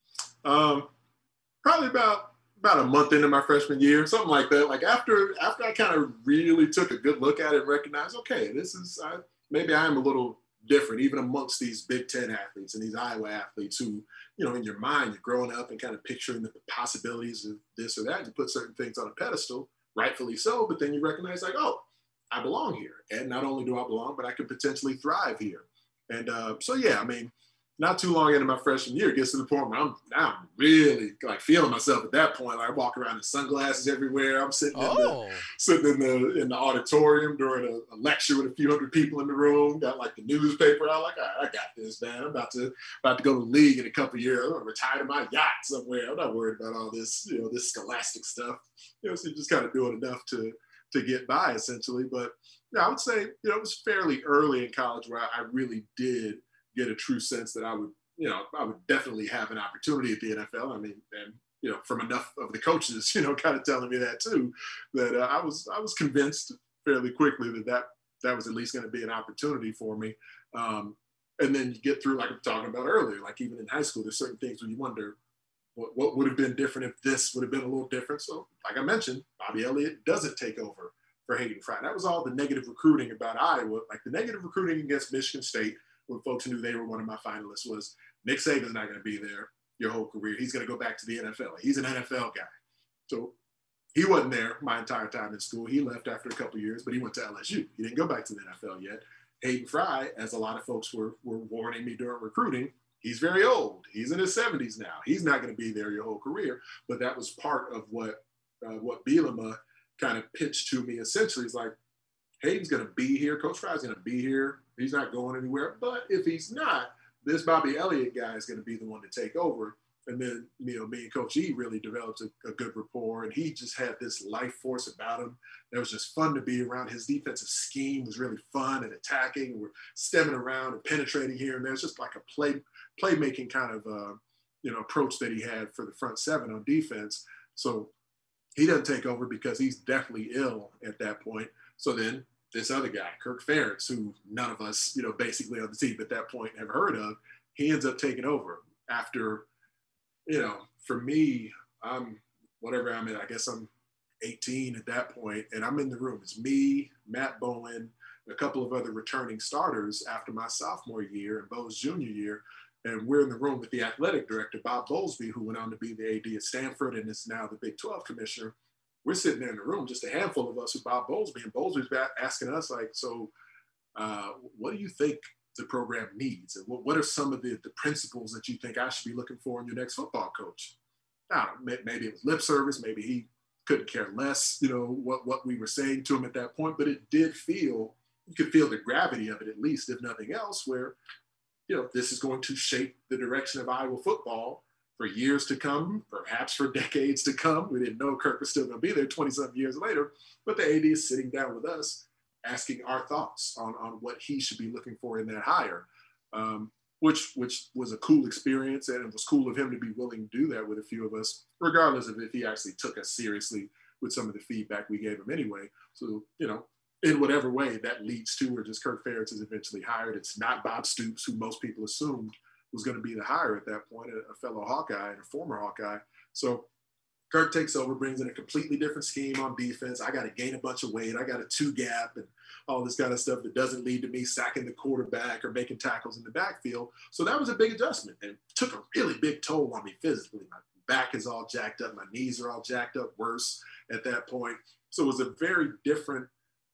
Um, probably about about a month into my freshman year, something like that. Like, after after I kind of really took a good look at it and recognized, okay, this is, I, maybe I am a little different, even amongst these Big Ten athletes and these Iowa athletes who, you know, in your mind, you're growing up and kind of picturing the possibilities of this or that. You put certain things on a pedestal, rightfully so, but then you recognize like, oh, I belong here. And not only do I belong, but I could potentially thrive here. And uh, so, yeah, I mean, not too long into my freshman year, it gets to the point where I'm now I'm really like feeling myself at that point. Like, I walk around in sunglasses everywhere. I'm sitting oh. in the sitting in the in the auditorium during a, a lecture with a few hundred people in the room. Got like the newspaper. I'm like, all right, I got this, man. I'm about to about to go to the league in a couple of years. I'm gonna retire to my yacht somewhere. I'm not worried about all this, you know, this scholastic stuff. You know, so you just kind of doing enough to to get by essentially. But yeah, I would say, you know, it was fairly early in college where I, I really did get a true sense that I would, you know, I would definitely have an opportunity at the N F L. I mean, and, you know, from enough of the coaches, you know, kind of telling me that too, that uh, I was, I was convinced fairly quickly that that, that was at least going to be an opportunity for me. Um, And then you get through, like I'm talking about earlier, like even in high school, there's certain things where you wonder what, what would have been different if this would have been a little different. So like I mentioned, Bobby Elliott doesn't take over for Hayden Fry. That was all the negative recruiting about Iowa. Like the negative recruiting against Michigan State, when folks knew they were one of my finalists, was Nick Saban's not going to be there your whole career. He's going to go back to the N F L. He's an N F L guy. So he wasn't there my entire time in school. He left after a couple of years, but he went to L S U. He didn't go back to the N F L yet. Hayden Fry, as a lot of folks were, were warning me during recruiting, he's very old. He's in his seventies now. He's not going to be there your whole career. But that was part of what uh, what Bielema kind of pitched to me essentially. Is like, Hayden's going to be here. Coach Fry's going to be here. He's not going anywhere. But if he's not, this Bobby Elliott guy is going to be the one to take over. And then, you know, me and Coach E really developed a, a good rapport, and he just had this life force about him. It was just fun to be around. His defensive scheme was really fun and attacking. We're stemming around and penetrating here and there. It's just like a play playmaking kind of, uh, you know, approach that he had for the front seven on defense. So he doesn't take over because he's definitely ill at that point. So then this other guy, Kirk Ferentz, who none of us, you know, basically on the team at that point have heard of, he ends up taking over after, you know, for me, I'm whatever I'm at, I guess I'm eighteen at that point, and I'm in the room. It's me, Matt Bowen, a couple of other returning starters after my sophomore year and Bo's junior year. And we're in the room with the athletic director, Bob Bowlesby, who went on to be the A D at Stanford and is now the Big twelve commissioner. We're sitting there in the room, just a handful of us with Bob Bowlesby, and Bowlesby's back asking us, like, so uh, what do you think the program needs? And what, what are some of the, the principles that you think I should be looking for in your next football coach? I don't know, maybe it was lip service, maybe he couldn't care less, you know, what, what we were saying to him at that point, but it did feel, you could feel the gravity of it at least, if nothing else, where, you know, this is going to shape the direction of Iowa football for years to come, perhaps for decades to come. We didn't know Kirk was still going to be there twenty-something years later, but the A D is sitting down with us, asking our thoughts on, on what he should be looking for in that hire, um, which which was a cool experience, and it was cool of him to be willing to do that with a few of us, regardless of if he actually took us seriously with some of the feedback we gave him anyway. So, you know, in whatever way that leads to, or just Kirk Ferentz is eventually hired. It's not Bob Stoops, who most people assumed was going to be the hire at that point, a, a fellow Hawkeye and a former Hawkeye. So Kirk takes over, brings in a completely different scheme on defense. I got to gain a bunch of weight. I got a two gap and all this kind of stuff that doesn't lead to me sacking the quarterback or making tackles in the backfield. So that was a big adjustment and took a really big toll on me physically. My back is all jacked up. My knees are all jacked up worse at that point. So it was a very different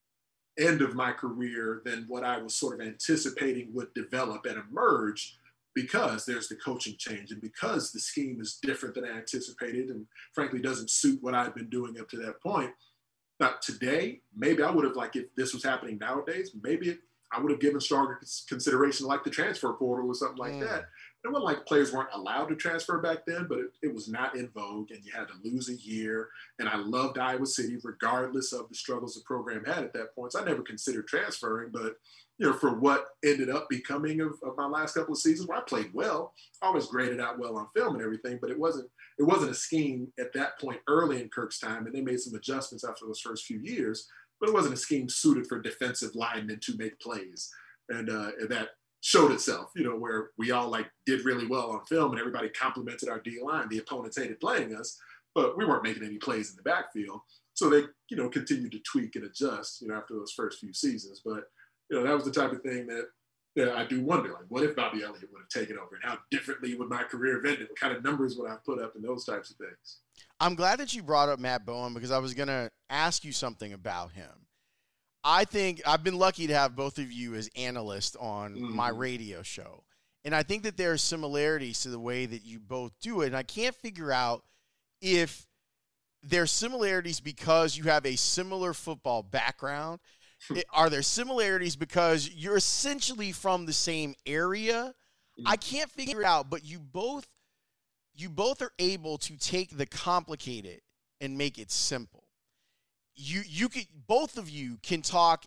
end of my career than what I was sort of anticipating would develop and emerge, because there's the coaching change and because the scheme is different than I anticipated and frankly doesn't suit what I've been doing up to that point. Now today, maybe I would have, like, if this was happening nowadays, maybe it, I would have given stronger consideration like the transfer portal or something like mm. that. It wasn't like players weren't allowed to transfer back then, but it, it was not in vogue and you had to lose a year. And I loved Iowa City regardless of the struggles the program had at that point. So I never considered transferring, but you know, for what ended up becoming of, of my last couple of seasons where I played well, I always graded out well on film and everything, but it wasn't, it wasn't a scheme at that point early in Kirk's time. And they made some adjustments after those first few years, but it wasn't a scheme suited for defensive linemen to make plays. And, uh, and that showed itself, you know, where we all like did really well on film and everybody complimented our D line. The opponents hated playing us, but we weren't making any plays in the backfield. So they, you know, continued to tweak and adjust, you know, after those first few seasons. But, you know, that was the type of thing that, that I do wonder, like, what if Bobby Elliott would have taken over and how differently would my career have ended? What kind of numbers would I have put up and those types of things? I'm glad that you brought up Matt Bowen because I was going to ask you something about him. I think I've been lucky to have both of you as analysts on mm-hmm. my radio show. And I think that there are similarities to the way that you both do it. And I can't figure out if there's similarities because you have a similar football background. Are there similarities because you're essentially from the same area? Mm-hmm. I can't figure it out, but you both you both are able to take the complicated and make it simple. You you could both of you can talk.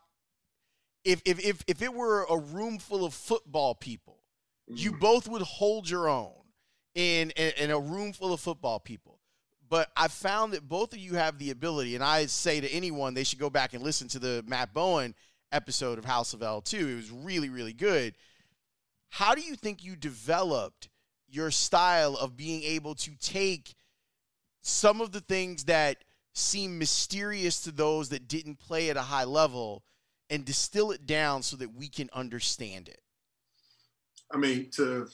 If if if if it were a room full of football people, mm-hmm. you both would hold your own in, in in a room full of football people. But I found that both of you have the ability, and I say to anyone they should go back and listen to the Matt Bowen episode of House of L two. It was really really good. how do you think you developed your style of being able to take some of the things that seem mysterious to those that didn't play at a high level and distill it down so that we can understand it? I mean, to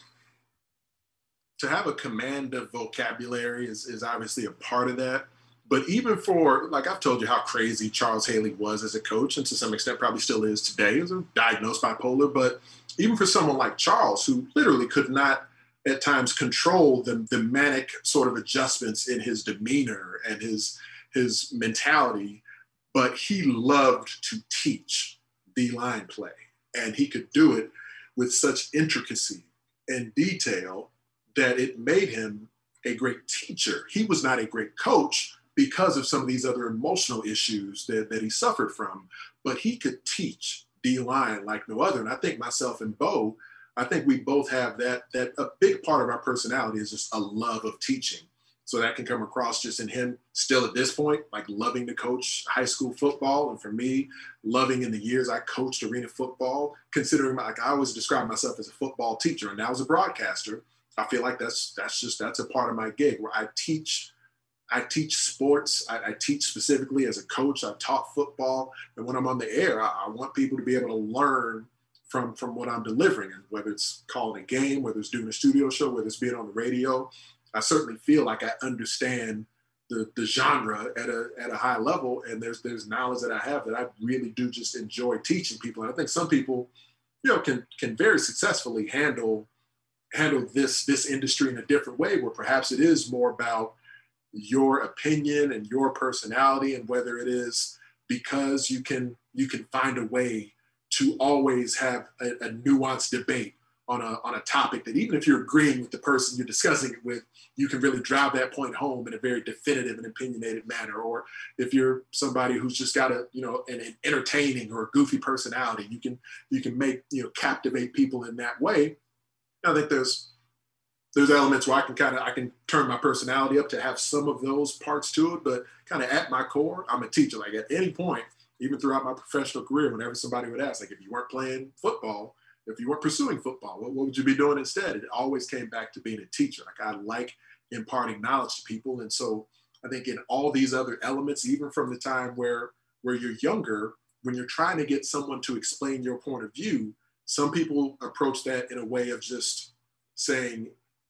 to have a command of vocabulary is, is obviously a part of that. But even for, like I've told you how crazy Charles Haley was as a coach, and to some extent probably still is today, as a diagnosed bipolar. But even for someone like Charles, who literally could not at times control the, the manic sort of adjustments in his demeanor and his, his mentality, but he loved to teach D-line play. And he could do it with such intricacy and detail that it made him a great teacher. He was not a great coach because of some of these other emotional issues that, that he suffered from, but he could teach D-line like no other. And I think myself and Bo, I think we both have that, that a big part of our personality is just a love of teaching. So that can come across just in him still at this point, like loving to coach high school football. And for me, loving in the years I coached arena football, considering like I always describe myself as a football teacher and now as a broadcaster, I feel like that's, that's just, that's a part of my gig where I teach, I teach sports. I, I teach specifically as a coach. I taught football. And when I'm on the air, I, I want people to be able to learn from, from what I'm delivering, and whether it's calling a game, whether it's doing a studio show, whether it's being on the radio. I certainly feel like I understand the, the genre at a at a high level, and there's there's knowledge that I have that I really do just enjoy teaching people. And I think some people, you know, can can very successfully handle handle this this industry in a different way, where perhaps it is more about your opinion and your personality, and whether it is because you can you can find a way to always have a, a nuanced debate on a on a topic that even if you're agreeing with the person you're discussing it with, you can really drive that point home in a very definitive and opinionated manner. Or if you're somebody who's just got a, you know, an, an entertaining or a goofy personality, you can you can make, you know, captivate people in that way. I think there's there's elements where I can kind of I can turn my personality up to have some of those parts to it, but kind of at my core, I'm a teacher. Like at any point, even throughout my professional career, whenever somebody would ask, like if you weren't playing football, if you weren't pursuing football, what, what would you be doing instead? It always came back to being a teacher. Like I like imparting knowledge to people. And so I think in all these other elements, even from the time where, where you're younger, when you're trying to get someone to explain your point of view, some people approach that in a way of just saying,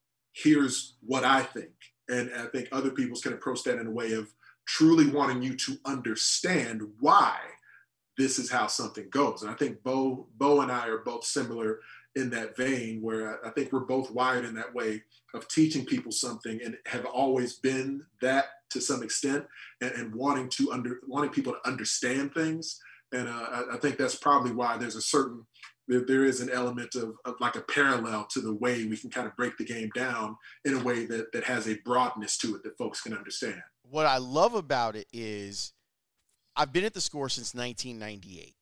here's what I think. And I think other people can approach that in a way of truly wanting you to understand why this is how something goes. And I think Bo, Bo and I are both similar in that vein, where I think we're both wired in that way of teaching people something and have always been that to some extent, and, and wanting to under wanting people to understand things. And uh, I, I think that's probably why there's a certain, there, there is an element of, of like a parallel to the way we can kind of break the game down in a way that, that has a broadness to it that folks can understand. What I love about it is I've been at the Score since nineteen ninety-eight,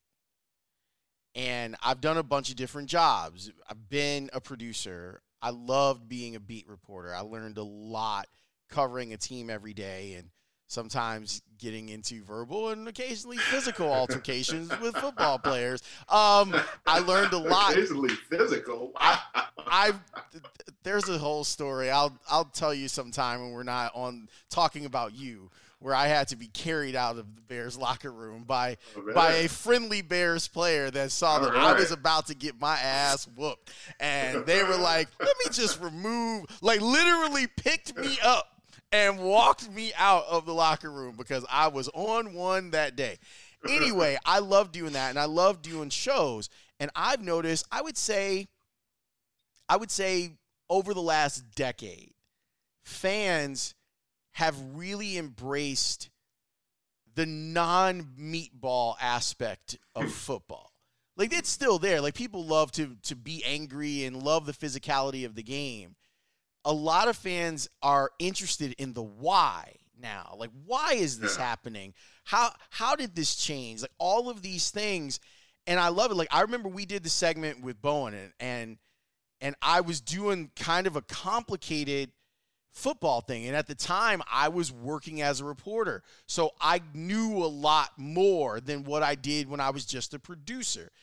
and I've done a bunch of different jobs. I've been a producer. I loved being a beat reporter. I learned a lot covering a team every day, and sometimes getting into verbal and occasionally physical altercations with football players. Um, I learned a lot. Occasionally physical. I, I've there's a whole story. I'll I'll tell you sometime when we're not on talking about you, where I had to be carried out of the Bears locker room by oh, by a friendly Bears player that saw All that right. I was about to get my ass whooped. And they were like, let me just remove, like literally picked me up and walked me out of the locker room because I was on one that day. Anyway, I love doing that, and I love doing shows. And I've noticed, I would say, I would say over the last decade, fans have really embraced the non-meatball aspect of football. Like, it's still there. Like, people love to to be angry and love the physicality of the game. A lot of fans are interested in the why now. Like, why is this yeah. happening? How how did this change? Like, all of these things. And I love it. Like, I remember we did the segment with Bowen, and and, and I was doing kind of a complicated football thing. And at the time, I was working as a reporter. So I knew a lot more than what I did when I was just a producer.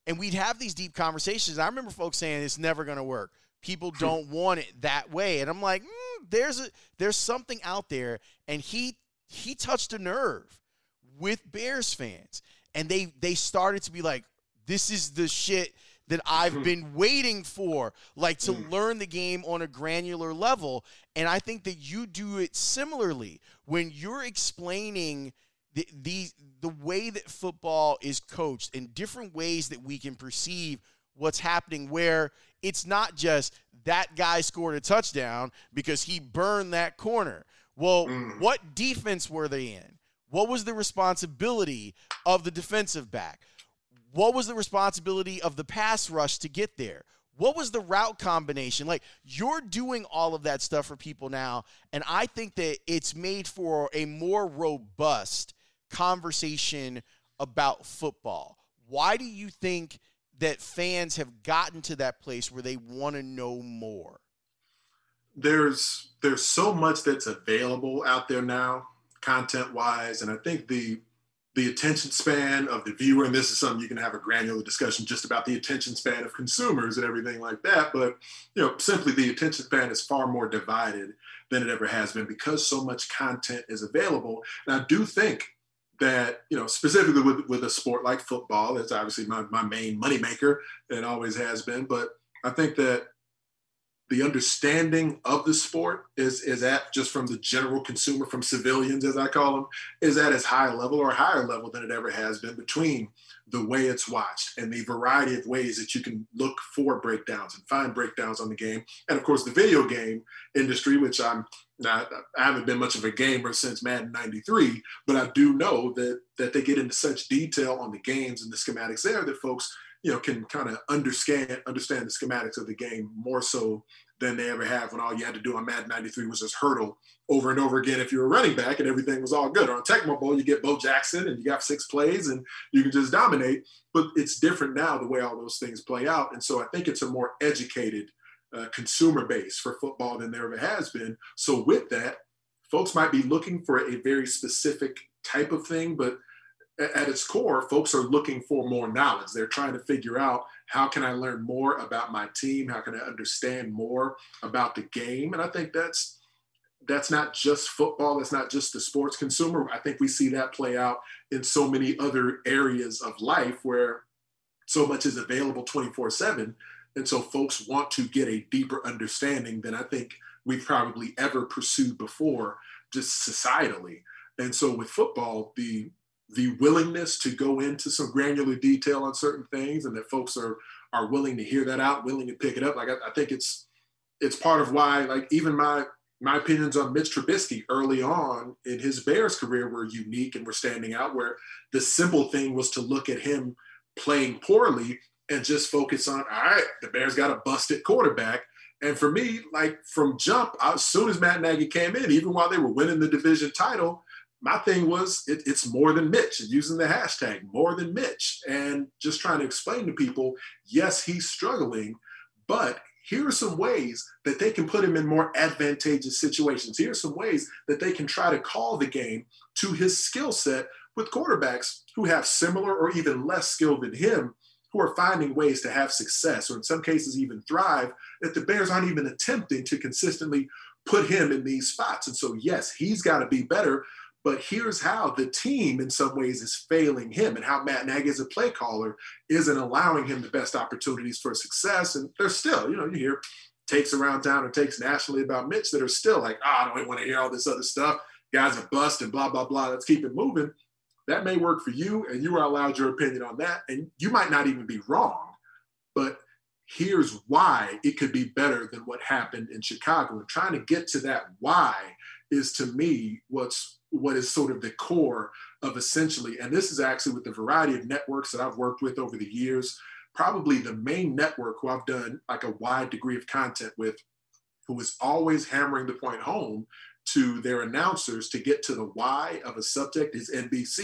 And we'd have these deep conversations. I remember folks saying it's never going to work. People don't want it that way. And I'm like, mm, there's a there's something out there. And he he touched a nerve with Bears fans. And they they started to be like, this is the shit that I've been waiting for, like to learn the game on a granular level. And I think that you do it similarly when you're explaining the, the, the way that football is coached and different ways that we can perceive what's happening, where it's not just that guy scored a touchdown because he burned that corner. Well, mm. what defense were they in? What was the responsibility of the defensive back? What was the responsibility of the pass rush to get there? What was the route combination? Like, you're doing all of that stuff for people now, and I think that it's made for a more robust conversation about football. Why do you think that fans have gotten to that place where they want to know more? There's there's so much that's available out there now, content-wise, and I think the the attention span of the viewer, and this is something you can have a granular discussion just about the attention span of consumers and everything like that. But, you know, simply the attention span is far more divided than it ever has been because so much content is available. And I do think that, you know, specifically with, with a sport like football, that's obviously my, my main moneymaker and always has been. But I think that the understanding of the sport is, is at, just from the general consumer, from civilians, as I call them, is at as high a level or a higher level than it ever has been between the way it's watched and the variety of ways that you can look for breakdowns and find breakdowns on the game. And of course, the video game industry, which I'm not, I haven't been much of a gamer since Madden ninety-three, but I do know that, that they get into such detail on the games and the schematics there that folks, you know, can kind of understand understand the schematics of the game more so than they ever have when all you had to do on Madden ninety-three was just hurdle over and over again if you were a running back and everything was all good. Or on Tecmo Bowl, you get Bo Jackson and you got six plays and you can just dominate. But it's different now the way all those things play out. And so I think it's a more educated uh, consumer base for football than there ever has been. So with that, folks might be looking for a very specific type of thing, but at its core, folks are looking for more knowledge. They're trying to figure out, how can I learn more about my team? How can I understand more about the game? And I think that's that's not just football. That's not just the sports consumer. I think we see that play out in so many other areas of life where so much is available twenty-four seven. And so folks want to get a deeper understanding than I think we've probably ever pursued before, just societally. And so with football, the the willingness to go into some granular detail on certain things and that folks are are willing to hear that out, willing to pick it up. Like, I, I think it's it's part of why, like, even my my opinions on Mitch Trubisky early on in his Bears career were unique and were standing out, where the simple thing was to look at him playing poorly and just focus on, all right, the Bears got a busted quarterback. And for me, like, from jump, as soon as Matt Nagy came in, even while they were winning the division title, my thing was it, it's more than Mitch, and using the hashtag more than Mitch, and just trying to explain to people, yes, he's struggling, but here are some ways that they can put him in more advantageous situations. Here are some ways that they can try to call the game to his skill set with quarterbacks who have similar or even less skill than him, who are finding ways to have success, or in some cases even thrive, that the Bears aren't even attempting to consistently put him in these spots. And so, yes, he's got to be better. But here's how the team in some ways is failing him, and how Matt Nagy as a play caller isn't allowing him the best opportunities for success. And there's still, you know, you hear takes around town or takes nationally about Mitch that are still like, oh, I don't want to hear all this other stuff. Guys are bust and blah, blah, blah. Let's keep it moving. That may work for you, and you are allowed your opinion on that. And you might not even be wrong, but here's why it could be better than what happened in Chicago. And trying to get to that why is, to me, what's what is sort of the core of essentially, and this is actually with the variety of networks that I've worked with over the years, probably the main network who I've done like a wide degree of content with, who is always hammering the point home to their announcers to get to the why of a subject, is N B C.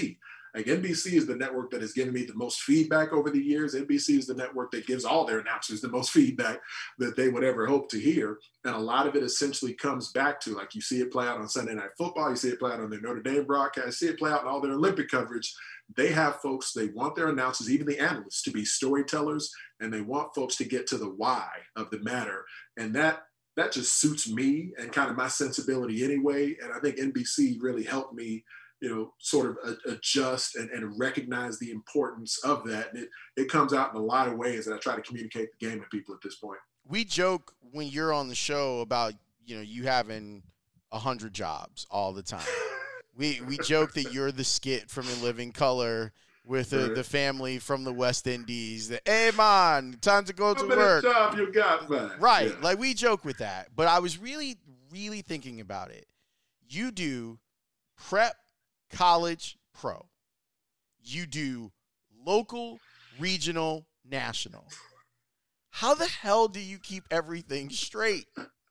Like N B C is the network that has given me the most feedback over the years. N B C is the network that gives all their announcers the most feedback that they would ever hope to hear. And a lot of it essentially comes back to, like, you see it play out on Sunday Night Football, you see it play out on their Notre Dame broadcast, you see it play out in all their Olympic coverage. They have folks, they want their announcers, even the analysts, to be storytellers, and they want folks to get to the why of the matter. And that that just suits me and kind of my sensibility anyway. And I think N B C really helped me, you know, sort of a, adjust and, and recognize the importance of that. And it, it comes out in a lot of ways that I try to communicate the game to people at this point. We joke when you're on the show about, you know, you having a hundred jobs all the time. we we joke that you're the skit from In Living Color with the, the family from the West Indies. That, hey, man, time to go to How work. many job you got, man? Right. Yeah. Like, we joke with that. But I was really, really thinking about it. You do prep, college, pro. You do local, regional, national. How the hell do you keep everything straight?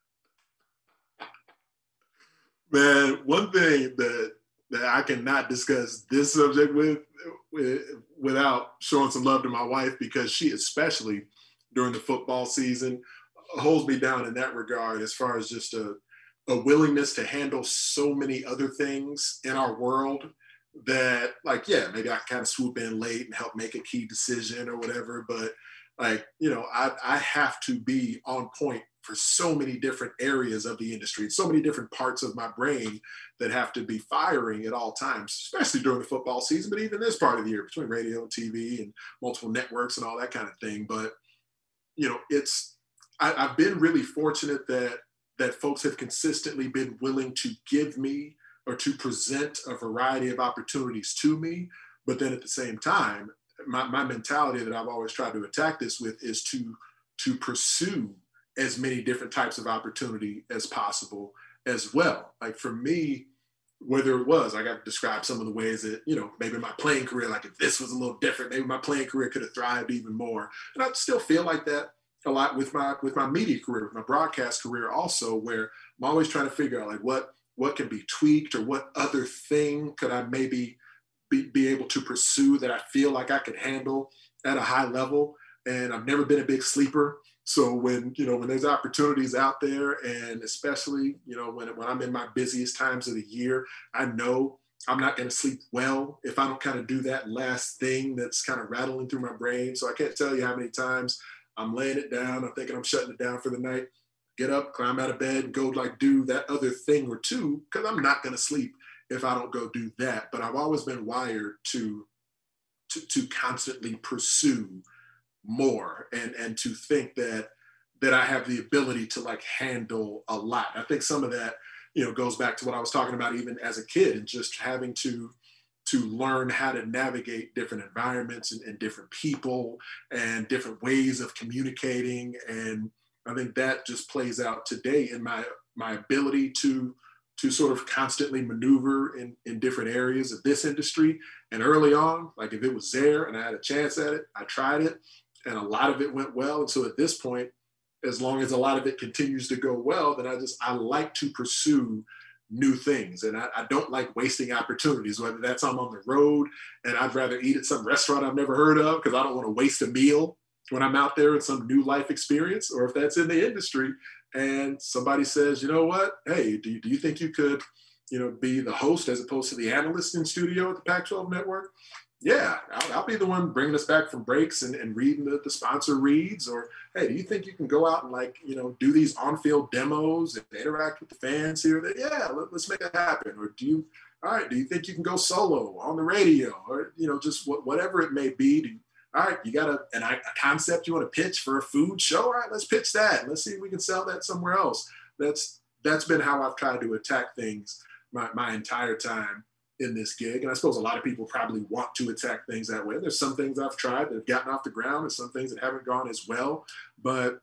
Man, one thing that that I cannot discuss this subject with, with without showing some love to my wife, because she, especially during the football season, holds me down in that regard as far as just a, a willingness to handle so many other things in our world that, like, yeah, maybe I can kind of swoop in late and help make a key decision or whatever. But, like, you know, I, I have to be on point for so many different areas of the industry, so many different parts of my brain that have to be firing at all times, especially during the football season, but even this part of the year between radio and T V and multiple networks and all that kind of thing. But, you know, it's, I, I've been really fortunate that, that folks have consistently been willing to give me or to present a variety of opportunities to me. But then at the same time, my, my mentality that I've always tried to attack this with is to, to pursue as many different types of opportunity as possible as well. Like, for me, whether it was, like, I've described some of the ways that, you know, maybe my playing career, like, if this was a little different, maybe my playing career could have thrived even more. And I still feel like that a lot with my, with my media career, with my broadcast career also, where I'm always trying to figure out, like, what, what can be tweaked, or what other thing could I maybe be, be able to pursue that I feel like I could handle at a high level. And I've never been a big sleeper. So when, you know, when there's opportunities out there, and especially, you know, when, when I'm in my busiest times of the year, I know I'm not going to sleep well if I don't kind of do that last thing that's kind of rattling through my brain. So I can't tell you how many times I'm laying it down, I'm thinking I'm shutting it down for the night, get up, climb out of bed, and go, like, do that other thing or two, because I'm not going to sleep if I don't go do that. But I've always been wired to, to, to constantly pursue more, and and to think that that I have the ability to, like, handle a lot. I think some of that, you know, goes back to what I was talking about even as a kid, and just having to to learn how to navigate different environments and, and different people and different ways of communicating. And I think that just plays out today in my my ability to to sort of constantly maneuver in, in different areas of this industry. And early on, like, if it was there and I had a chance at it, I tried it. And a lot of it went well. And so at this point, as long as a lot of it continues to go well, then I just, I like to pursue new things. And I, I don't like wasting opportunities, whether that's I'm on the road and I'd rather eat at some restaurant I've never heard of because I don't want to waste a meal when I'm out there in some new life experience, or if that's in the industry and somebody says, you know what, hey, do you, do you think you could, you know, be the host as opposed to the analyst in studio at the Pac twelve network? Yeah, I'll, I'll be the one bringing us back from breaks and, and reading the, the sponsor reads. Or, hey, do you think you can go out and, like, you know, do these on-field demos and interact with the fans here? That, yeah, let, let's make that happen. Or do you, all right, do you think you can go solo on the radio? Or, you know, just what, whatever it may be. Do, all right, you got a, an, a concept you want to pitch for a food show? All right, let's pitch that. Let's see if we can sell that somewhere else. That's That's been how I've tried to attack things my, my entire time in this gig. And I suppose a lot of people probably want to attack things that way. There's some things I've tried that have gotten off the ground and some things that haven't gone as well. But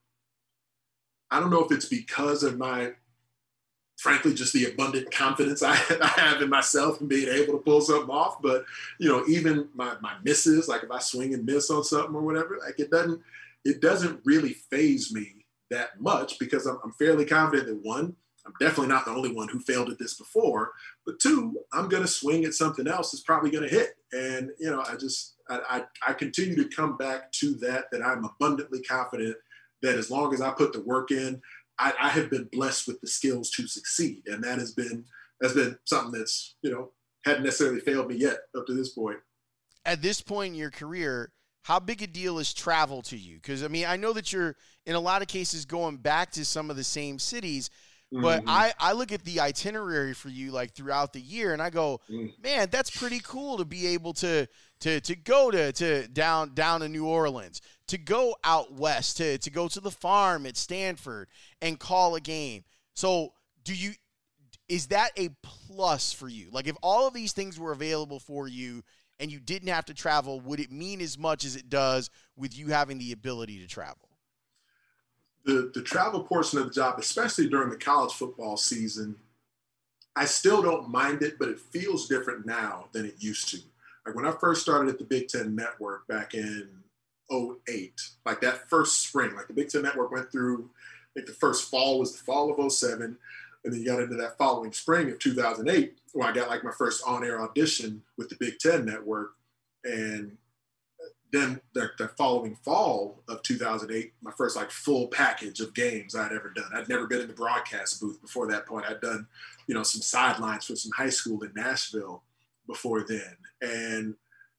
I don't know if it's because of my, frankly, just the abundant confidence I, I have in myself and being able to pull something off. But, you know, even my, my misses, like if I swing and miss on something or whatever, like it doesn't, it doesn't really faze me that much, because I'm, I'm fairly confident that, one, I'm definitely not the only one who failed at this before, but two, I'm going to swing at something else that's probably going to hit. And, you know, I just, I, I, I continue to come back to that, that I'm abundantly confident that as long as I put the work in, I, I have been blessed with the skills to succeed. And that has been, has been something that's, you know, hadn't necessarily failed me yet up to this point. At this point in your career, how big a deal is travel to you? Because, I mean, I know that you're, in a lot of cases, going back to some of the same cities, but mm-hmm. I, I look at the itinerary for you, like, throughout the year, and I go, mm. man, that's pretty cool to be able to to to go to, to down down to New Orleans, to go out west, to, to go to the farm at Stanford and call a game. So do you – is that a plus for you? Like, if all of these things were available for you and you didn't have to travel, would it mean as much as it does with you having the ability to travel? The, the travel portion of the job, especially during the college football season, I still don't mind it, but it feels different now than it used to. Like when I first started at the Big Ten Network back in oh eight, like that first spring, like the Big Ten Network went through, I think the first fall was the fall of oh seven, and then you got into that following spring of two thousand eight, where I got like my first on-air audition with the Big Ten Network. And then the, the following fall of two thousand eight, my first like full package of games I'd ever done. I'd never been in the broadcast booth before that point. I'd done, you know, some sidelines for some high school in Nashville before then. And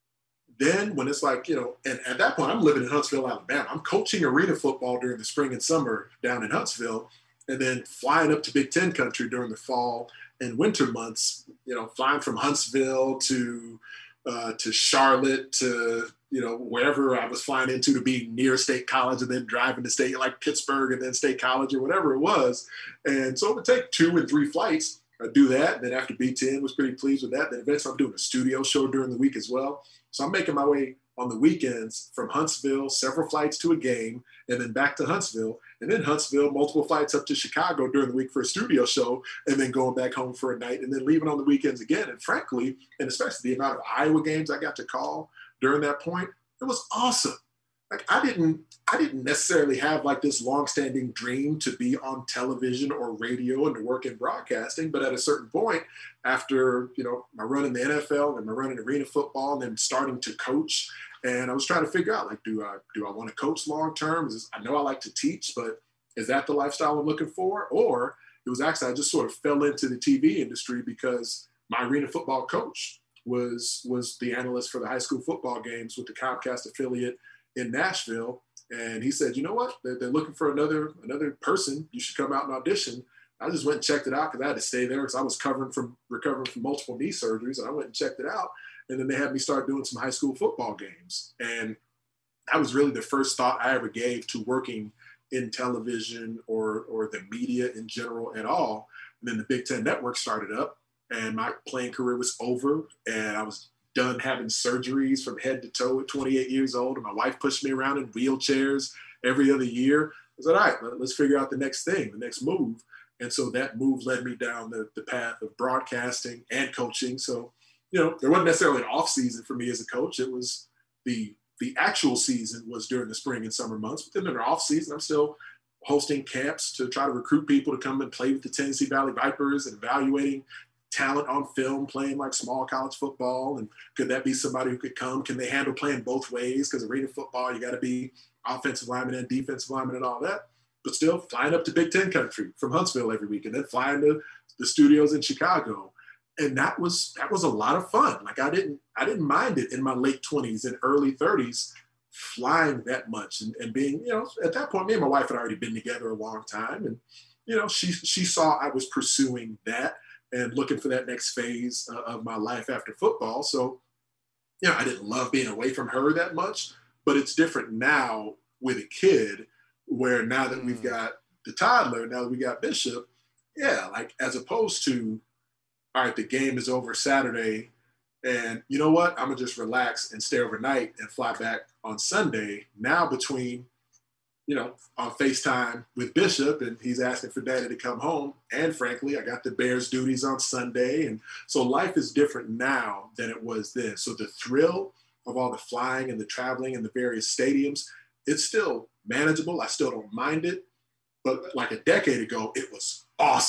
then when it's like, you know, and at that point I'm living in Huntsville, Alabama. I'm coaching arena football during the spring and summer down in Huntsville, and then flying up to Big Ten country during the fall and winter months, you know, flying from Huntsville to uh, to Charlotte to, you know, wherever I was flying into to be near State College, and then driving to State, like Pittsburgh and then State College or whatever it was. And so it would take two and three flights. I'd do that. And then after B ten, was pretty pleased with that. Then eventually I'm doing a studio show during the week as well. So I'm making my way on the weekends from Huntsville, several flights to a game, and then back to Huntsville, and then Huntsville, multiple flights up to Chicago during the week for a studio show, and then going back home for a night, and then leaving on the weekends again. And frankly, and especially the amount of Iowa games I got to call during that point, it was awesome. Like I didn't, I didn't necessarily have like this longstanding dream to be on television or radio and to work in broadcasting. But at a certain point, after, you know, my run in the N F L and my run in arena football, and then starting to coach, and I was trying to figure out, like, do I do I want to coach long term? Is this, I know I like to teach, but is that the lifestyle I'm looking for? Or it was actually I just sort of fell into the T V industry because my arena football coach was was the analyst for the high school football games with the Comcast affiliate in Nashville. And he said, you know what, they're, they're looking for another another person. You should come out and audition. I just went and checked it out because I had to stay there because I was covering from recovering from multiple knee surgeries. And I went and checked it out. And then they had me start doing some high school football games. And that was really the first thought I ever gave to working in television or or the media in general at all. And then the Big Ten Network started up, and my playing career was over, and I was done having surgeries from head to toe at twenty-eight years old. And my wife pushed me around in wheelchairs every other year. I said, all right, let's figure out the next thing, the next move. And so that move led me down the, the path of broadcasting and coaching. So, you know, there wasn't necessarily an off season for me as a coach. It was the the actual season was during the spring and summer months. But then in the off season, I'm still hosting camps to try to recruit people to come and play with the Tennessee Valley Vipers and evaluating talent on film, playing like small college football. And could that be somebody who could come? Can they handle playing both ways? Because arena football, you got to be offensive lineman and defensive lineman and all that. But still flying up to Big Ten country from Huntsville every week, and then flying to the studios in Chicago. And that was that was a lot of fun. Like I didn't I didn't mind it in my late twenties and early thirties, flying that much and, and being, you know, at that point, me and my wife had already been together a long time. And, you know, she she saw I was pursuing that and looking for that next phase uh, of my life after football. So, you know, I didn't love being away from her that much, but it's different now with a kid, where now that we've got the toddler, now that we got Bishop, yeah, like as opposed to, all right, the game is over Saturday, and you know what? I'm going to just relax and stay overnight and fly back on Sunday. Now between, you know, on FaceTime with Bishop, and he's asking for daddy to come home. And frankly, I got the Bears duties on Sunday. And so life is different now than it was then. So the thrill of all the flying and the traveling and the various stadiums, it's still manageable. I still don't mind it. But like a decade ago, it was awesome.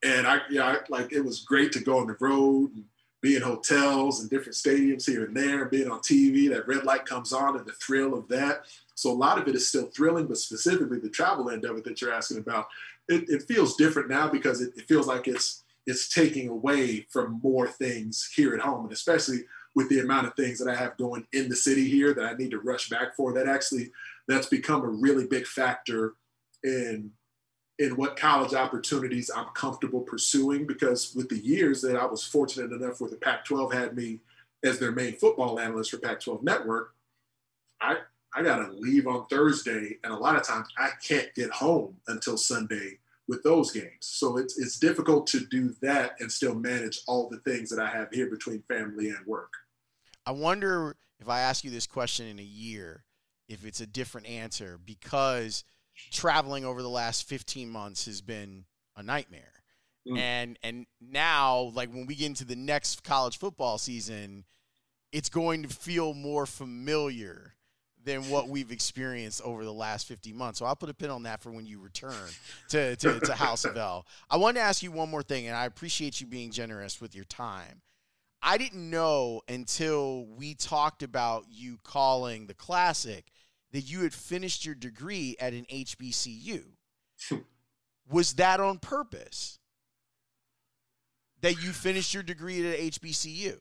And I, yeah, I, like it was great to go on the road and be in hotels and different stadiums here and there, being on T V, that red light comes on and the thrill of that. So a lot of it is still thrilling, but specifically the travel end of it that you're asking about, it, it feels different now because it, it feels like it's it's taking away from more things here at home, and especially with the amount of things that I have going in the city here that I need to rush back for. That actually, that's become a really big factor in in what college opportunities I'm comfortable pursuing, because with the years that I was fortunate enough where the Pac twelve had me as their main football analyst for Pac twelve Network, I I got to leave on Thursday, and a lot of times I can't get home until Sunday with those games. So it's it's difficult to do that and still manage all the things that I have here between family and work. I wonder if I ask you this question in a year, if it's a different answer, because traveling over the last fifteen months has been a nightmare. Mm. And and now, like when we get into the next college football season, it's going to feel more familiar than what we've experienced over the last fifty months. So I'll put a pin on that for when you return to, to, to House of L. I wanted to ask you one more thing, and I appreciate you being generous with your time. I didn't know until we talked about you calling the Classic that you had finished your degree at an H B C U. Was that on purpose? That you finished your degree at an H B C U?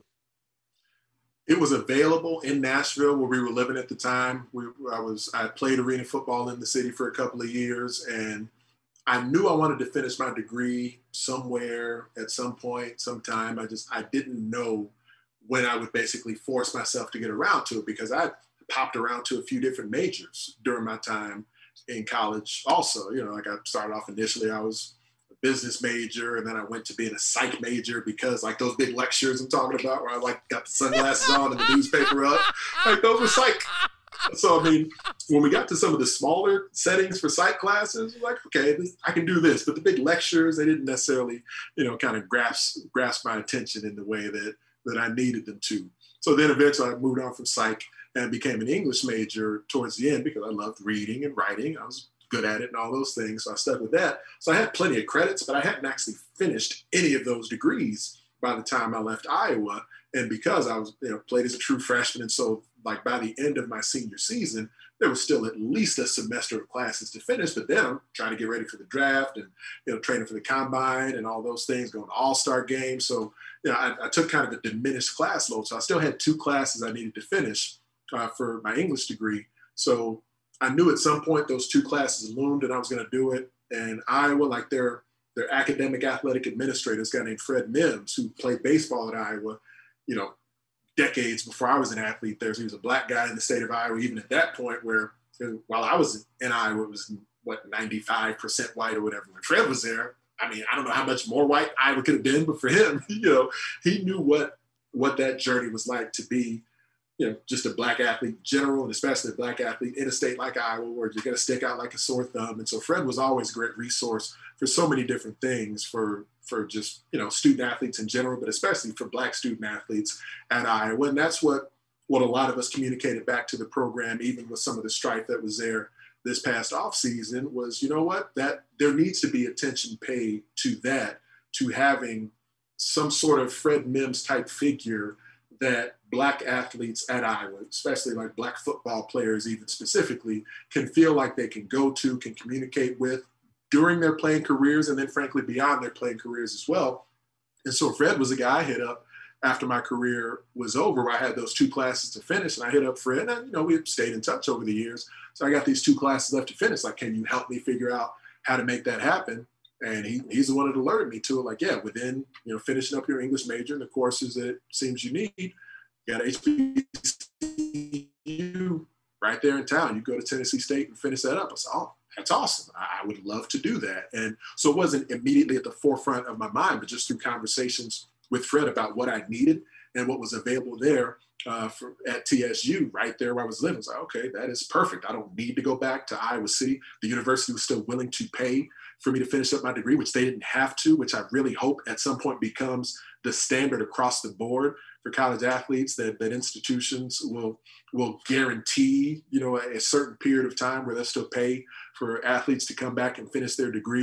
It was available in Nashville where we were living at the time. We, I was I played arena football in the city for a couple of years, and I knew I wanted to finish my degree somewhere at some point, sometime. I just I didn't know when I would basically force myself to get around to it, because I popped around to a few different majors during my time in college. Also, you know, like I started off initially, I was business major, and then I went to being a psych major because like those big lectures I'm talking about where I like got the sunglasses on and the newspaper up, like those were psych. So, I mean, when we got to some of the smaller settings for psych classes, like, okay, this, I can do this, but the big lectures, they didn't necessarily, you know, kind of grasp, grasp my attention in the way that, that I needed them to. So then eventually I moved on from psych and became an English major towards the end because I loved reading and writing. I was good at it and all those things. So I stuck with that. So I had plenty of credits, but I hadn't actually finished any of those degrees by the time I left Iowa. And because I was, you know, played as a true freshman. And so like by the end of my senior season, there was still at least a semester of classes to finish. But then I'm trying to get ready for the draft and, you know, training for the combine and all those things, going to all-star games. So, you know, I, I took kind of a diminished class load. So I still had two classes I needed to finish uh, for my English degree. So I knew at some point those two classes loomed and I was going to do it. And Iowa, like their their academic athletic administrator, this guy named Fred Mims, who played baseball at Iowa, you know, decades before I was an athlete there. So he was a black guy in the state of Iowa, even at that point where while I was in Iowa, it was, what, ninety-five percent white or whatever. When Fred was there, I mean, I don't know how much more white Iowa could have been, but for him, you know, he knew what what that journey was like to be, you know, just a black athlete in general, and especially a black athlete in a state like Iowa where you're going to stick out like a sore thumb. And so Fred was always a great resource for so many different things for, for just, you know, student athletes in general, but especially for black student athletes at Iowa. And that's what, what a lot of us communicated back to the program, even with some of the strife that was there this past off season, was, you know what, that there needs to be attention paid to that, to having some sort of Fred Mims type figure that black athletes at Iowa, especially like black football players even specifically, can feel like they can go to, can communicate with during their playing careers, and then frankly beyond their playing careers as well. And so Fred was a guy I hit up after my career was over, where I had those two classes to finish, and I hit up Fred, and you know, we stayed in touch over the years. So I got these two classes left to finish. Like, can you help me figure out how to make that happen? And he, he's the one that alerted me to it. Like, yeah, within, you know, finishing up your English major and the courses that it seems you need, you got H B C U right there in town. You go to Tennessee State and finish that up. I said, oh, that's awesome. I would love to do that. And so it wasn't immediately at the forefront of my mind, but just through conversations with Fred about what I needed and what was available there uh, for, at T S U, right there where I was living. I was like, okay, that is perfect. I don't need to go back to Iowa City. The university was still willing to pay for me to finish up my degree, which they didn't have to, which I really hope at some point becomes the standard across the board for college athletes, that, that institutions will will guarantee, you know, a, a certain period of time where they'll still pay for athletes to come back and finish their degrees.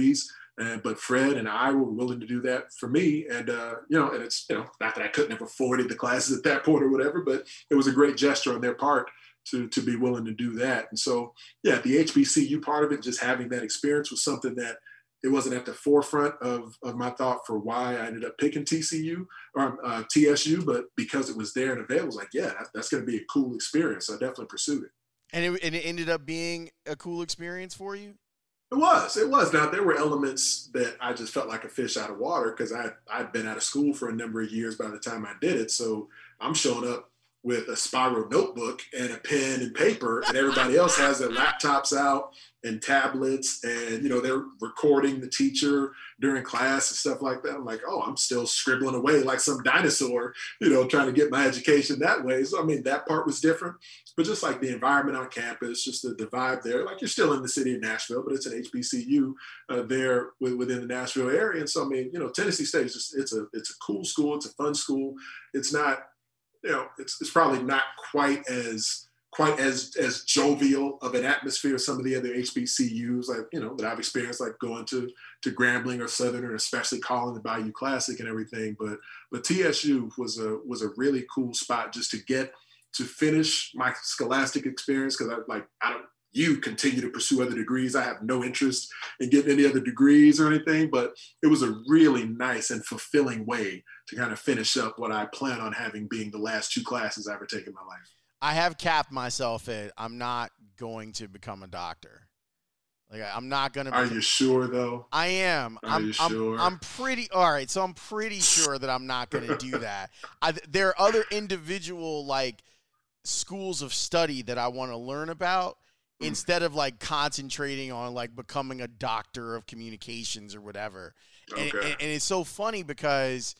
And, but Fred and I were willing to do that for me. And, uh, you know, and it's, you know, not that I couldn't have afforded the classes at that point or whatever, but it was a great gesture on their part to, to be willing to do that. And so, yeah, the H B C U part of it, just having that experience was something that it wasn't at the forefront of, of my thought for why I ended up picking T C U or uh, T S U, but because it was there and available, I was like, yeah, that, that's going to be a cool experience. So I definitely pursued it. And it, and it ended up being a cool experience for you? It was. It was. Now, there were elements that I just felt like a fish out of water because I, I'd been out of school for a number of years by the time I did it. So I'm showing up with a spiral notebook and a pen and paper, and everybody else has their laptops out and tablets, and, you know, they're recording the teacher during class and stuff like that. I'm like, oh, I'm still scribbling away like some dinosaur, you know, trying to get my education that way. So, I mean, that part was different, but just like the environment on campus, just the, the vibe there, like you're still in the city of Nashville, but it's an H B C U uh, there with, within the Nashville area. And so, I mean, you know, Tennessee State is just, it's a, it's a cool school. It's a fun school. It's not, you know, it's, it's probably not quite as, quite as, as jovial of an atmosphere as some of the other H B C Us, like, you know, that I've experienced, like going to, to Grambling or Southern, or especially calling the Bayou Classic and everything. But, but T S U was a, was a really cool spot just to get to finish my scholastic experience. Cause I like, I don't, you continue to pursue other degrees. I have no interest in getting any other degrees or anything, but it was a really nice and fulfilling way to kind of finish up what I plan on having being the last two classes I ever take in my life. I have capped myself at I'm not going to become a doctor. Like, I'm not going to. Are you sure though? I am. Are I'm, you sure? I'm, I'm pretty. All right. So I'm pretty sure that I'm not going to do that. I, there are other individual like schools of study that I want to learn about, mm. instead of like concentrating on like becoming a doctor of communications or whatever. Okay. And, and, and it's so funny because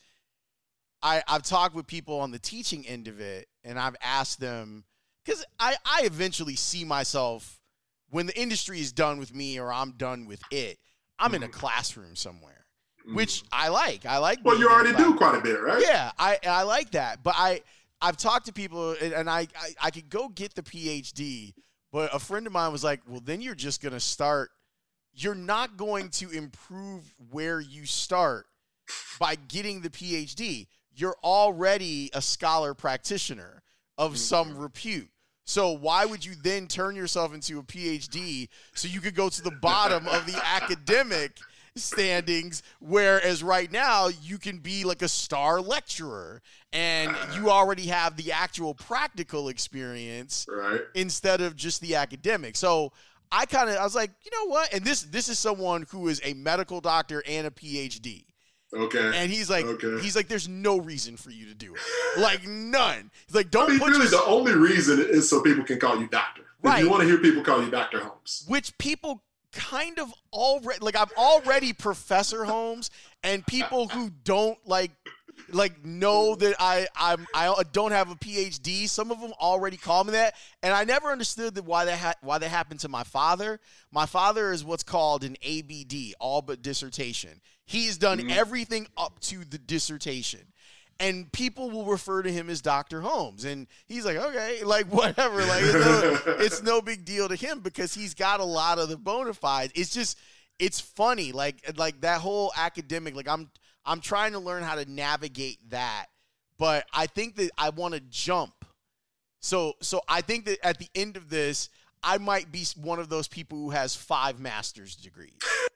I, I've talked with people on the teaching end of it, and I've asked them, because I, I eventually see myself, when the industry is done with me or I'm done with it, I'm mm. in a classroom somewhere, mm. which I like. I like. Well, you already do quite a bit, right? Yeah, I, I like that. But I, I've talked to people, and, and I, I, I could go get the P H D, but a friend of mine was like, well, then you're just going to start. You're not going to improve where you start by getting the P H D. You're already a scholar practitioner of some repute. So why would you then turn yourself into a P H D so you could go to the bottom of the academic standings, whereas right now you can be like a star lecturer and you already have the actual practical experience, right, instead of just the academic. So I kind of, I was like, you know what? And this, this is someone who is a medical doctor and a P H D. Okay. And he's like, okay. he's like, there's no reason for you to do it. Like, none. He's like, don't I mean, put really, your... the only reason is so people can call you doctor. Right. If you want to hear people call you Doctor Holmes. Which people kind of already, like, I'm already Professor Holmes, and people who don't, like, like know that I I'm I don't have a P H D. Some of them already call me that, and I never understood that why that ha- why that happened to my father. My father is what's called an A B D, all but dissertation. He's done mm-hmm. everything up to the dissertation, and people will refer to him as Doctor Holmes, and he's like, okay, like whatever, like it's no, it's no big deal to him because he's got a lot of the bona fides. It's just it's funny, like like that whole academic, like I'm. I'm trying to learn how to navigate that, but I think that I want to jump. So, so I think that at the end of this, I might be one of those people who has five master's degrees,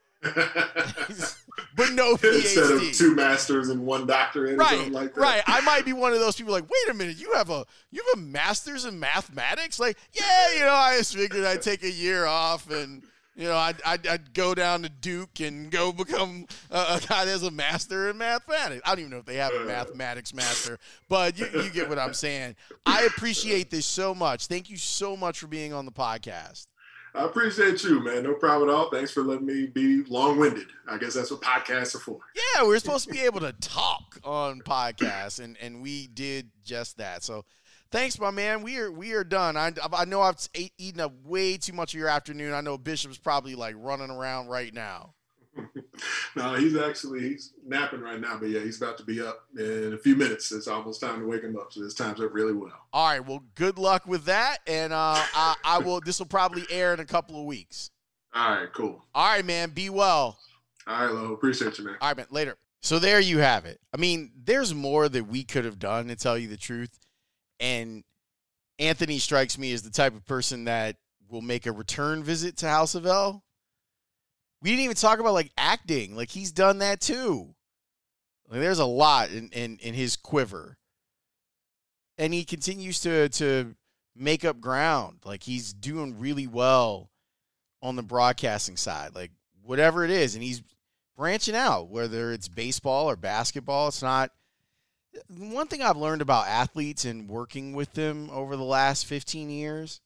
but no P H D. Instead of two masters and one doctorate, right? Or something like that. Right. I might be one of those people. Like, wait a minute, you have a you have a master's in mathematics? Like, yeah, you know, I just figured I'd take a year off and. You know, I'd, I'd, I'd go down to Duke and go become a, a guy that's a master in mathematics. I don't even know if they have a mathematics master, but you, you get what I'm saying. I appreciate this so much. Thank you so much for being on the podcast. I appreciate you, man. No problem at all. Thanks for letting me be long-winded. I guess that's what podcasts are for. Yeah, we're supposed to be able to talk on podcasts, and, and we did just that. So thanks, my man. We are we are done. I, I know I've ate, eaten up way too much of your afternoon. I know Bishop's probably like running around right now. No, he's actually he's napping right now, but yeah, he's about to be up in a few minutes. It's almost time to wake him up, so this time's up really well. All right, well, good luck with that, and uh, I, I will. This will probably air in a couple of weeks. All right, cool. All right, man. Be well. All right, Lo. Appreciate you, man. All right, man. Later. So there you have it. I mean, there's more that we could have done, to tell you the truth. And Anthony strikes me as the type of person that will make a return visit to House of L. We didn't even talk about, like, acting. Like, he's done that, too. Like, there's a lot in, in, in his quiver. And he continues to, to make up ground. Like, he's doing really well on the broadcasting side. Like, whatever it is. And he's branching out, whether it's baseball or basketball. It's not – one thing I've learned about athletes and working with them over the last fifteen years,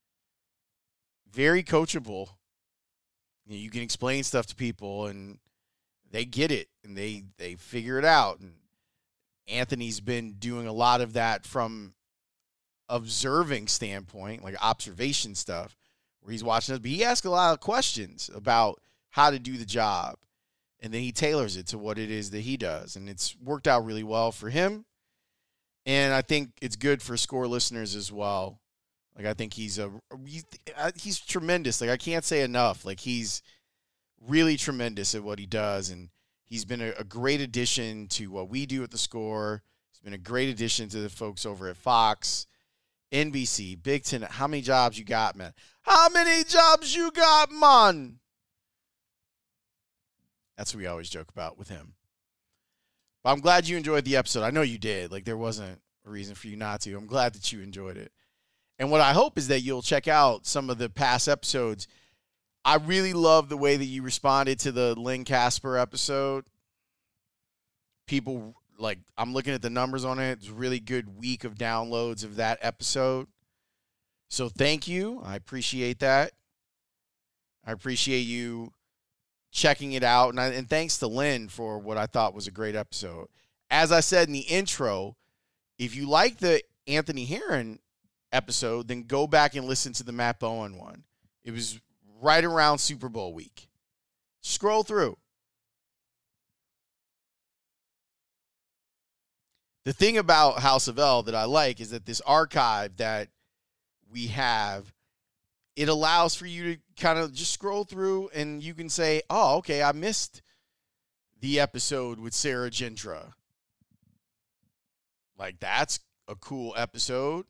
very coachable. You know, you can explain stuff to people, and they get it, and they, they figure it out. And Anthony's been doing a lot of that from observing standpoint, like observation stuff, where he's watching us. But he asks a lot of questions about how to do the job, and then he tailors it to what it is that he does. And it's worked out really well for him. And I think it's good for Score listeners as well. Like, I think he's a he's tremendous. Like, I can't say enough. Like, he's really tremendous at what he does, and he's been a, a great addition to what we do at the Score. He's been a great addition to the folks over at Fox, N B C, Big Ten. How many jobs you got, man? How many jobs you got, man? That's what we always joke about with him. But I'm glad you enjoyed the episode. I know you did. Like, there wasn't a reason for you not to. I'm glad that you enjoyed it. And what I hope is that you'll check out some of the past episodes. I really love the way that you responded to the Lynn Casper episode. People, like, I'm looking at the numbers on it. It's a really good week of downloads of that episode. So thank you. I appreciate that. I appreciate you checking it out. And, I, and thanks to Lynn for what I thought was a great episode. As I said in the intro, if you like the Anthony Herron episode, then go back and listen to the Matt Bowen one. It was right around Super Bowl week. Scroll through. The thing about House of L that I like is that this archive that we have, it allows for you to kind of just scroll through and you can say, oh, okay, I missed the episode with Sarah Gendra. Like, that's a cool episode.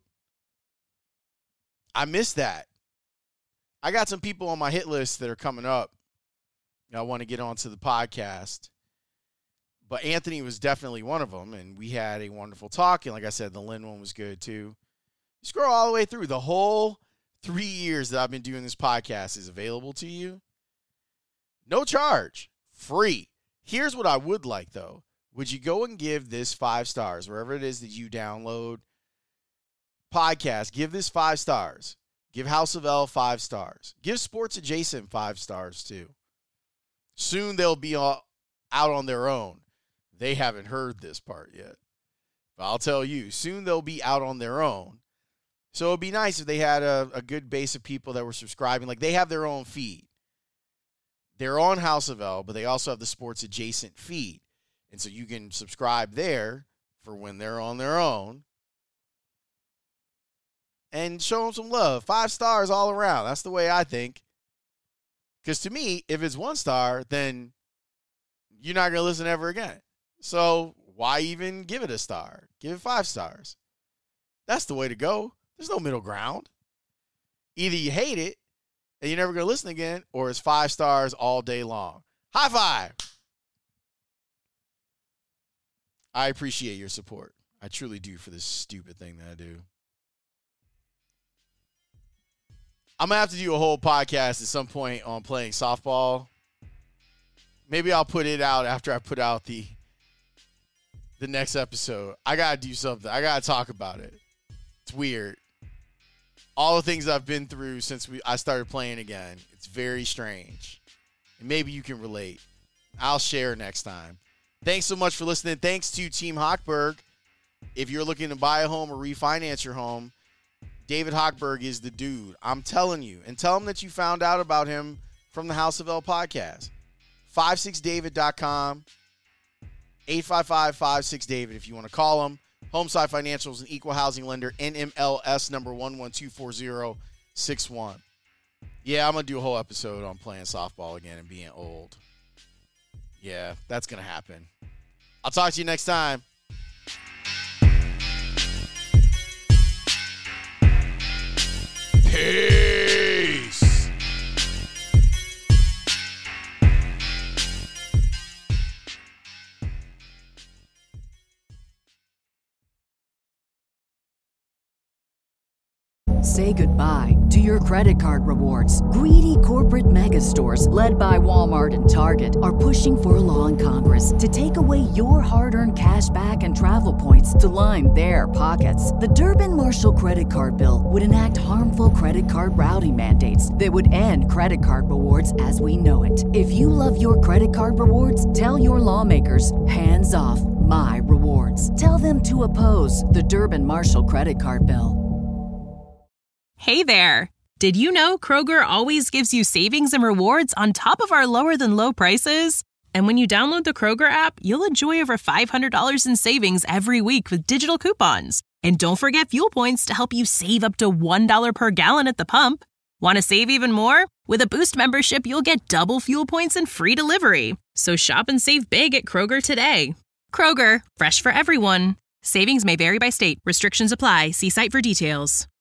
I missed that. I got some people on my hit list that are coming up. I want to get onto the podcast. But Anthony was definitely one of them, and we had a wonderful talk. And like I said, the Lynn one was good too. Scroll all the way through. The whole three years that I've been doing this podcast is available to you. No charge. Free. Here's what I would like, though. Would you go and give this five stars, wherever it is that you download podcast? Give this five stars. Give House of L five stars. Give Sports Adjacent five stars, too. Soon they'll be all out on their own. They haven't heard this part yet. But I'll tell you, soon they'll be out on their own. So it would be nice if they had a, a good base of people that were subscribing. Like, they have their own feed. They're on House of L, but they also have the Sports Adjacent feed. And so you can subscribe there for when they're on their own. And show them some love. Five stars all around. That's the way I think. Because to me, if it's one star, then you're not going to listen ever again. So why even give it a star? Give it five stars. That's the way to go. There's no middle ground. Either you hate it and you're never going to listen again, or it's five stars all day long. High five. I appreciate your support. I truly do, for this stupid thing that I do. I'm going to have to do a whole podcast at some point on playing softball. Maybe I'll put it out after I put out the the next episode. I got to do something. I got to talk about it. It's weird. All the things I've been through since we I started playing again. It's very strange. And maybe you can relate. I'll share next time. Thanks so much for listening. Thanks to Team Hochberg. If you're looking to buy a home or refinance your home, David Hochberg is the dude. I'm telling you. And tell him that you found out about him from the House of L podcast. five six david dot com. eight five five, five six david if you want to call him. Homeside Financial is an equal housing lender. N M L S number one one two four zero six one. Yeah, I'm going to do a whole episode on playing softball again and being old. Yeah, that's going to happen. I'll talk to you next time. Peace. Say goodbye to your credit card rewards. Greedy corporate mega stores, led by Walmart and Target, are pushing for a law in Congress to take away your hard-earned cash back and travel points to line their pockets. The Durbin-Marshall credit card bill would enact harmful credit card routing mandates that would end credit card rewards as we know it. If you love your credit card rewards, tell your lawmakers, hands off my rewards. Tell them to oppose the Durbin-Marshall credit card bill. Hey there! Did you know Kroger always gives you savings and rewards on top of our lower-than-low prices? And when you download the Kroger app, you'll enjoy over five hundred dollars in savings every week with digital coupons. And don't forget fuel points to help you save up to one dollar per gallon at the pump. Want to save even more? With a Boost membership, you'll get double fuel points and free delivery. So shop and save big at Kroger today. Kroger, fresh for everyone. Savings may vary by state. Restrictions apply. See site for details.